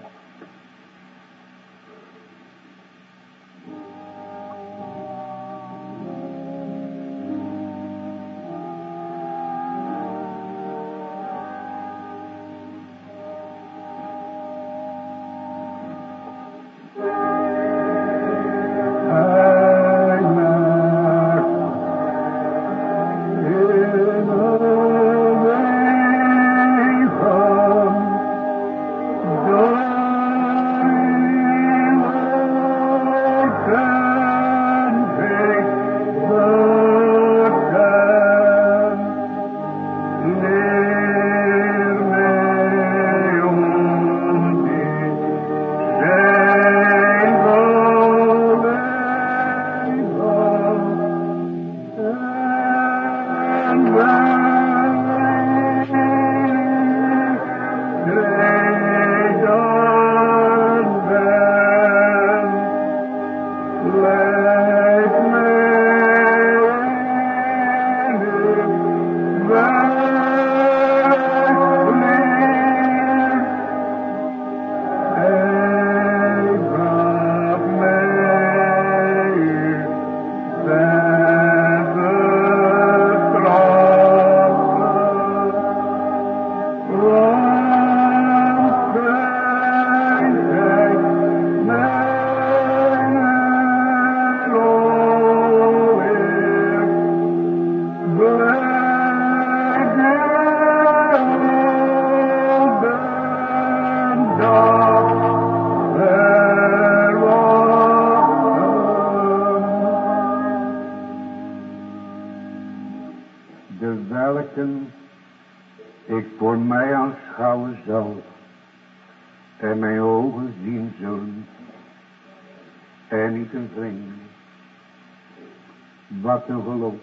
Wat een geloof.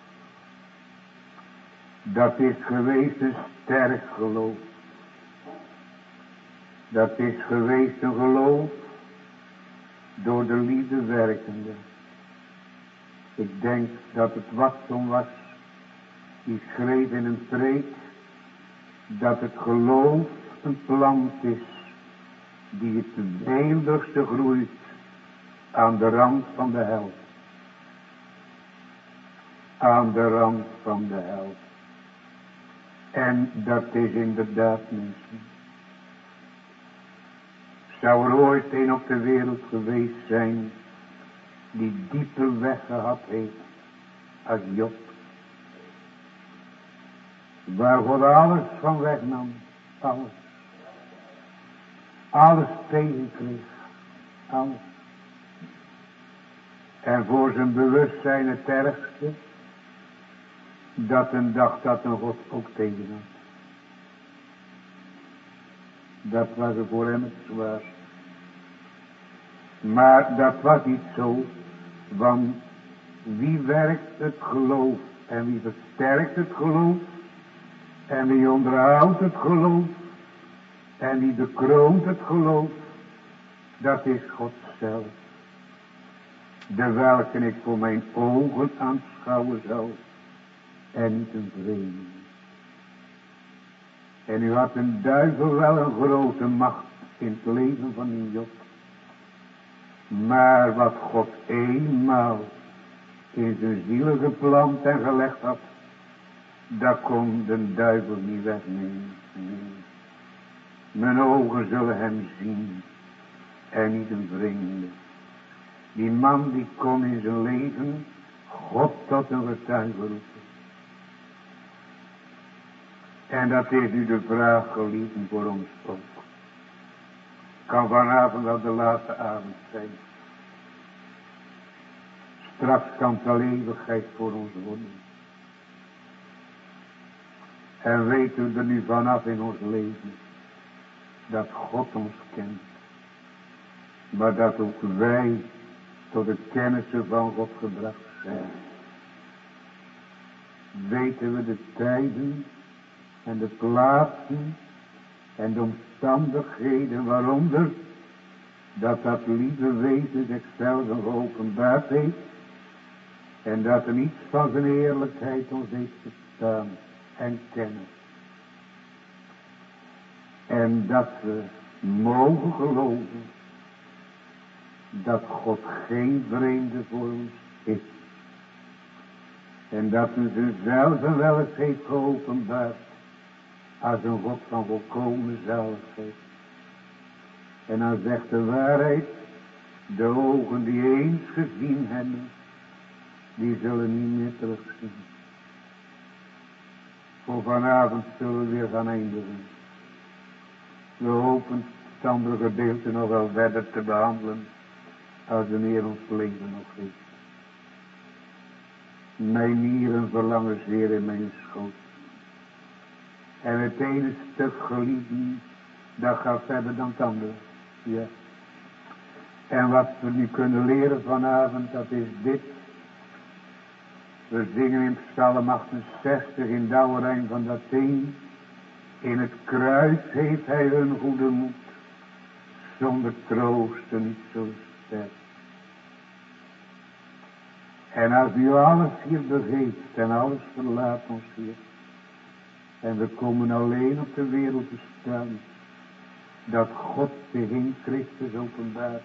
Dat is geweest een sterk geloof. Dat is geweest een geloof door de liefde werkende. Ik denk dat het Watson was, die schreef in een preek dat het geloof een plant is die het beeldigste groeit aan de rand van de hel. Aan de rand van de hel. En dat is inderdaad mensen. Zou er ooit een op de wereld geweest zijn die dieper weg gehad heeft als Job. Waar God alles van wegnam. Alles. Alles tegenkreeg. Alles. En voor zijn bewustzijn het ergste. Dat een dag dat een God ook tegen had. Dat was er voor hem het zwaar. Maar dat was niet zo. Want wie werkt het geloof. En wie versterkt het geloof. En wie onderhoudt het geloof. En wie bekroont het geloof. Dat is God zelf. De welke ik voor mijn ogen aanschouwen zal. En niet een vreemde. En u had een duivel wel een grote macht in het leven van die Job. Maar wat God eenmaal in zijn ziel geplant en gelegd had, dat kon de duivel niet wegnemen. Mijn ogen zullen hem zien en niet een vreemde. Die man die kon in zijn leven God tot een getuige roepen. En dat is nu de vraag geliefden voor ons ook. Kan vanavond wel de laatste avond zijn. Straks kan het al eeuwigheid voor ons worden. En weten we er nu vanaf in ons leven. Dat God ons kent. Maar dat ook wij tot de kennis van God gebracht zijn. weten we de tijden en de plaatsen en de omstandigheden waaronder dat dat lieve wezen zichzelf geopenbaard heeft en dat er niets van zijn eerlijkheid ons heeft gestaan en kennen. En dat we mogen geloven dat God geen vreemde voor ons is. En dat hij zichzelf wel eens heeft geopenbaard als een God van volkomen zaligheid. En dan zegt de waarheid, de ogen die eens gezien hebben, die zullen niet meer terugzien. Voor vanavond zullen we weer gaan eindigen. We hopen het andere gedeelte nog wel verder te behandelen, als de Heer ons leven nog heeft. Mijn nieren verlangen zeer in mijn schoot. En het ene stuk geliefden, dat gaat verder dan het andere. Ja. En wat we nu kunnen leren vanavond, dat is dit. We zingen in Psalm achtenzestig in Douwerijn van dat een. In het kruis heeft hij hun goede moed, zonder troosten niet zo sterk. En als u alles hier begeeft en alles verlaat ons hier, en we komen alleen op de wereld te staan, dat God zich in Christus openbaart.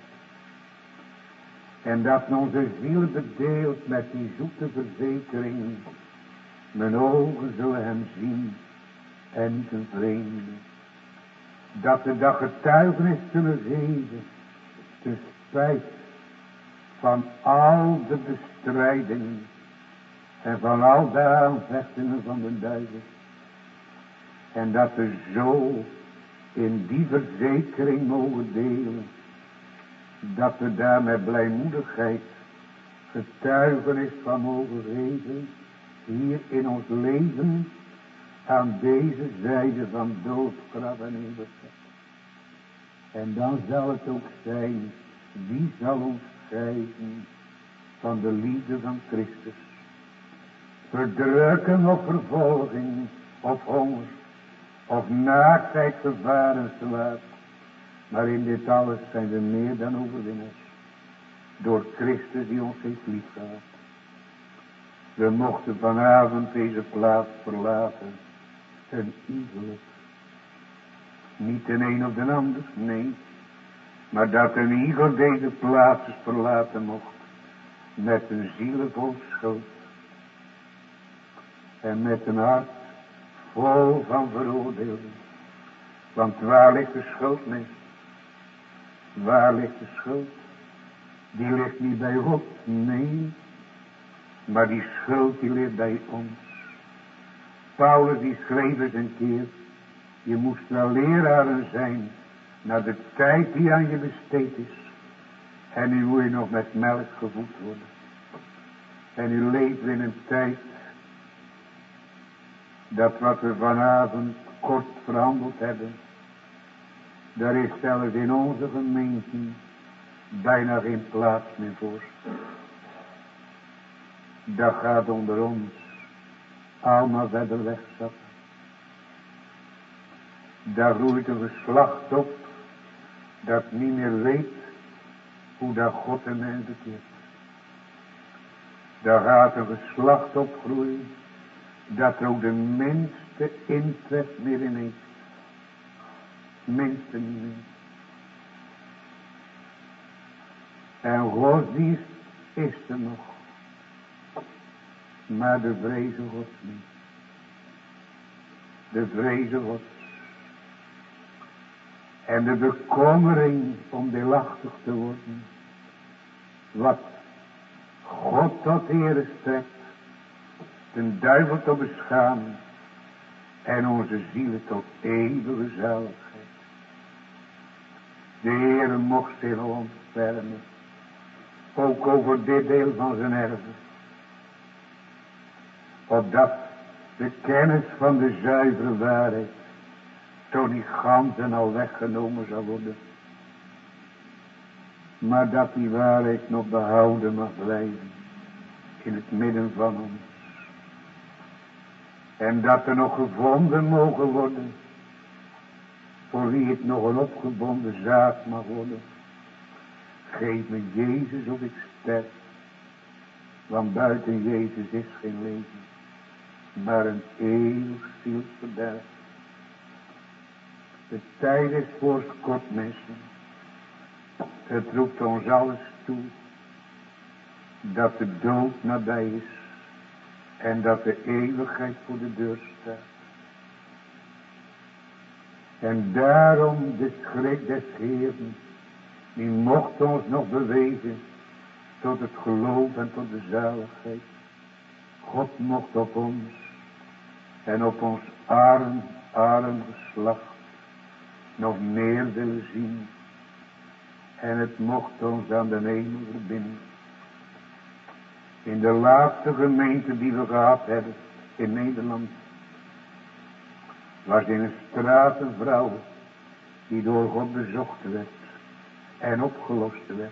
En dat onze ziel bedeelt met die zoete verzekering. Mijn ogen zullen hem zien en niet een vreemde. Dat we dat getuigenis kunnen geven, te spijt van al de bestrijdingen en van al de aanvechtingen van de duivel. En dat we zo in die verzekering mogen delen, dat we daar met blijmoedigheid getuigenis van mogen geven, hier in ons leven, aan deze zijde van dood, graf en eeuwigheid. En dan zal het ook zijn, wie zal ons scheiden van de liefde van Christus? Verdrukking of vervolging, of honger, of naaktheid, gevaar en zwaard. Maar in dit alles zijn we meer dan overwinnaars. Door Christus die ons heeft liefgehad. We mochten vanavond deze plaats verlaten. Een iegelijk. Niet de een of de ander, nee. Maar dat een iegelijk deze plaats verlaten mocht. Met een ziel vol schuld. En met een hart vol van veroordeling. Want waar ligt de schuld, mens? Waar ligt de schuld? Die ligt niet bij God, nee. Maar die schuld die ligt bij ons. Paulus die schreef eens een keer. Je moest wel leraren zijn. Naar de tijd die aan je besteed is. En nu moet je nog met melk gevoed worden. En u leeft in een tijd. Dat wat we vanavond kort verhandeld hebben. Daar is zelfs in onze gemeente bijna geen plaats meer voor. Dat gaat onder ons allemaal verder wegzakken. Daar roeit een geslacht op dat niet meer weet hoe dat God en mens bekeert. Daar gaat een geslacht opgroeien dat er ook de minste interesse meer in heeft. Minste niet meer. En godsdienst is er nog. Maar de vreze Gods niet. De vreze Gods. En de bekommering om deelachtig te worden. Wat God tot ere strekt. Den duivel tot beschamen. En onze zielen tot eeuwige zaligheid. De Heere mocht zich ontfermen. Ook over dit deel van zijn erven. Opdat de kennis van de zuivere waarheid toch niet gans en al weggenomen zou worden. Maar dat die waarheid nog behouden mag blijven in het midden van ons. En dat er nog gevonden mogen worden. Voor wie het nog een opgebonden zaak mag worden. Geef me Jezus of ik sterf. Want buiten Jezus is geen leven. Maar een eeuwig zielsverderf. De tijd is voorskort, mensen. Het roept ons alles toe. Dat de dood nabij is. En dat de eeuwigheid voor de deur staat. En daarom de schrik des Heeren. Die mocht ons nog bewegen. Tot het geloof en tot de zaligheid. God mocht op ons. En op ons arm, arm geslacht. Nog meer willen zien. En het mocht ons aan de hemel verbinden. In de laatste gemeente die we gehad hebben in Nederland. Was in een straat een vrouw. Die door God bezocht werd. En opgelost werd.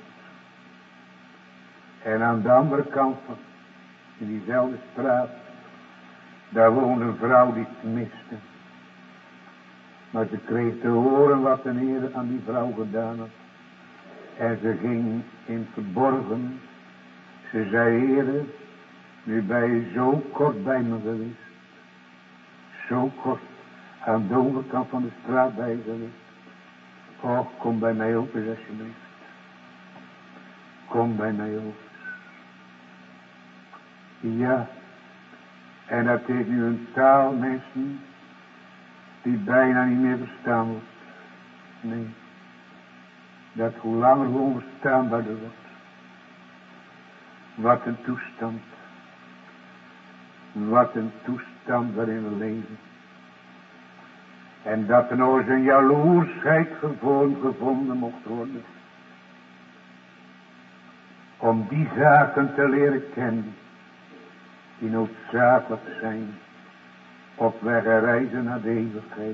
En aan de andere kant van. In diezelfde straat. Daar woonde een vrouw die het miste. Maar ze kreeg te horen wat de Heer aan die vrouw gedaan had. En ze ging in verborgen. Ze zei: Heere, nu ben je zo kort bij me geweest. Zo kort aan de overkant van de straat bij je geweest. Och, kom bij mij ook eens alsjeblieft. Kom bij mij ook. Ja, en dat is nu een taal, mensen, die bijna niet meer verstaan wordt. Nee, dat hoe langer we onverstaanbaarder wordt. Wat een toestand. Wat een toestand waarin we leven. En dat er nog eens een jaloersheid gevonden mocht worden. Om die zaken te leren kennen. Die noodzakelijk zijn. Op weg en reizen naar de eeuwigheid.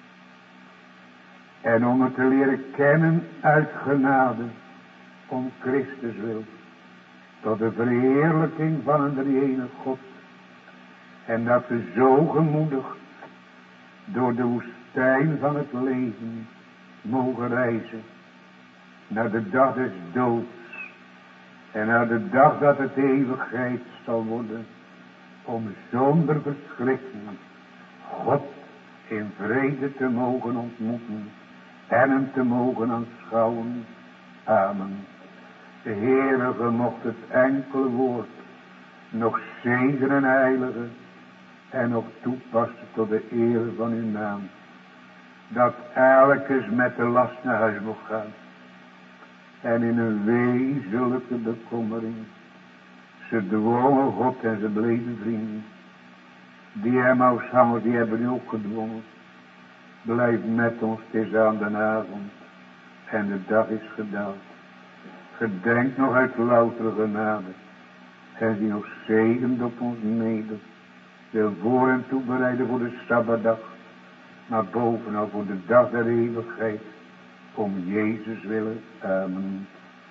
En om het te leren kennen uit genade. Om Christus wil. Tot de verheerlijking van een drie-enige God. En dat we zo gemoedigd. Door de woestijn van het leven. Mogen reizen. Naar de dag des doods. En naar de dag dat het eeuwigheid zal worden. Om zonder verschrikking. God in vrede te mogen ontmoeten. En hem te mogen aanschouwen. Amen. De Heere mocht het enkele woord nog zegenen en heiligen en nog toepassen tot de eer van uw naam. Dat elkes met de last naar huis mocht gaan. En in een wee zulke bekommering. Ze dwongen God en ze bleven vrienden. Die Emmausgangers, die hebben u ook gedwongen. Blijf met ons, het is aan de avond. En de dag is gedaald. Gedenk nog uit loutere genade. En die nog zegend op ons neder. Wil voor en toe bereiden voor de Sabbatdag. Maar bovenal voor de dag der eeuwigheid. Om Jezus willen. Amen.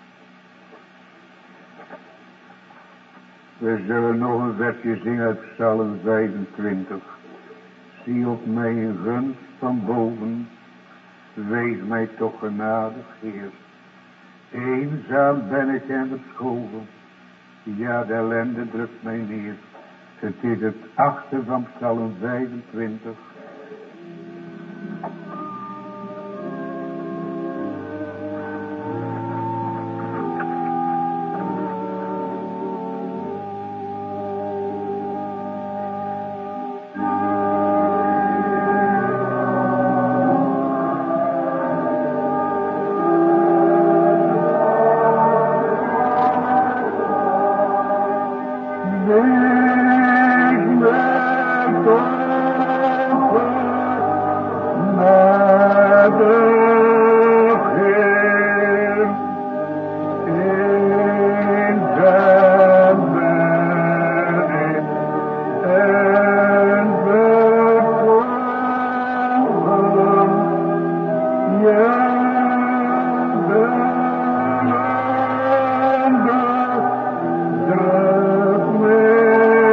We zullen nog een versje zingen uit Psalm vijfentwintig. Zie op mij een gunst van boven. Wees mij toch genadig, Heer. Eenzaam ben ik en verschoven. Ja, de ellende drukt mij neer. Het is het achtste van Psalm vijfentwintig. Druk me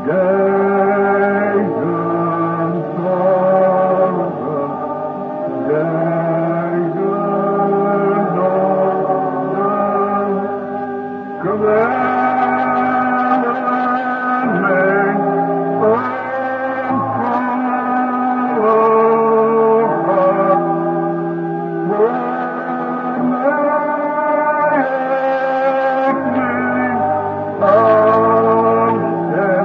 Duizend zorgen, duizend noden, kwellen mijn ongelooflijk hart. Voor mij heeft mijn angst en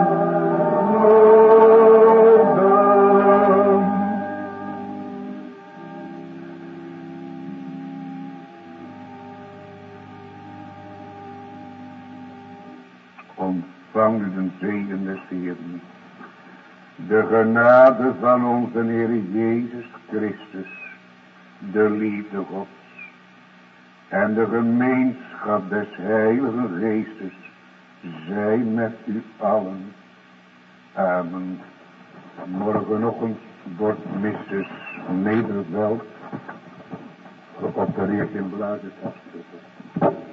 noden. Ontvang u de zegen des Heeren, de genade van onze Heer Jezus Christus, de liefde Gods en de gemeenschap des Heiligen Geestes, zij met u allen. Amen. Morgenochtend wordt missus Nederveld geopereerd in blaasjes afstukken.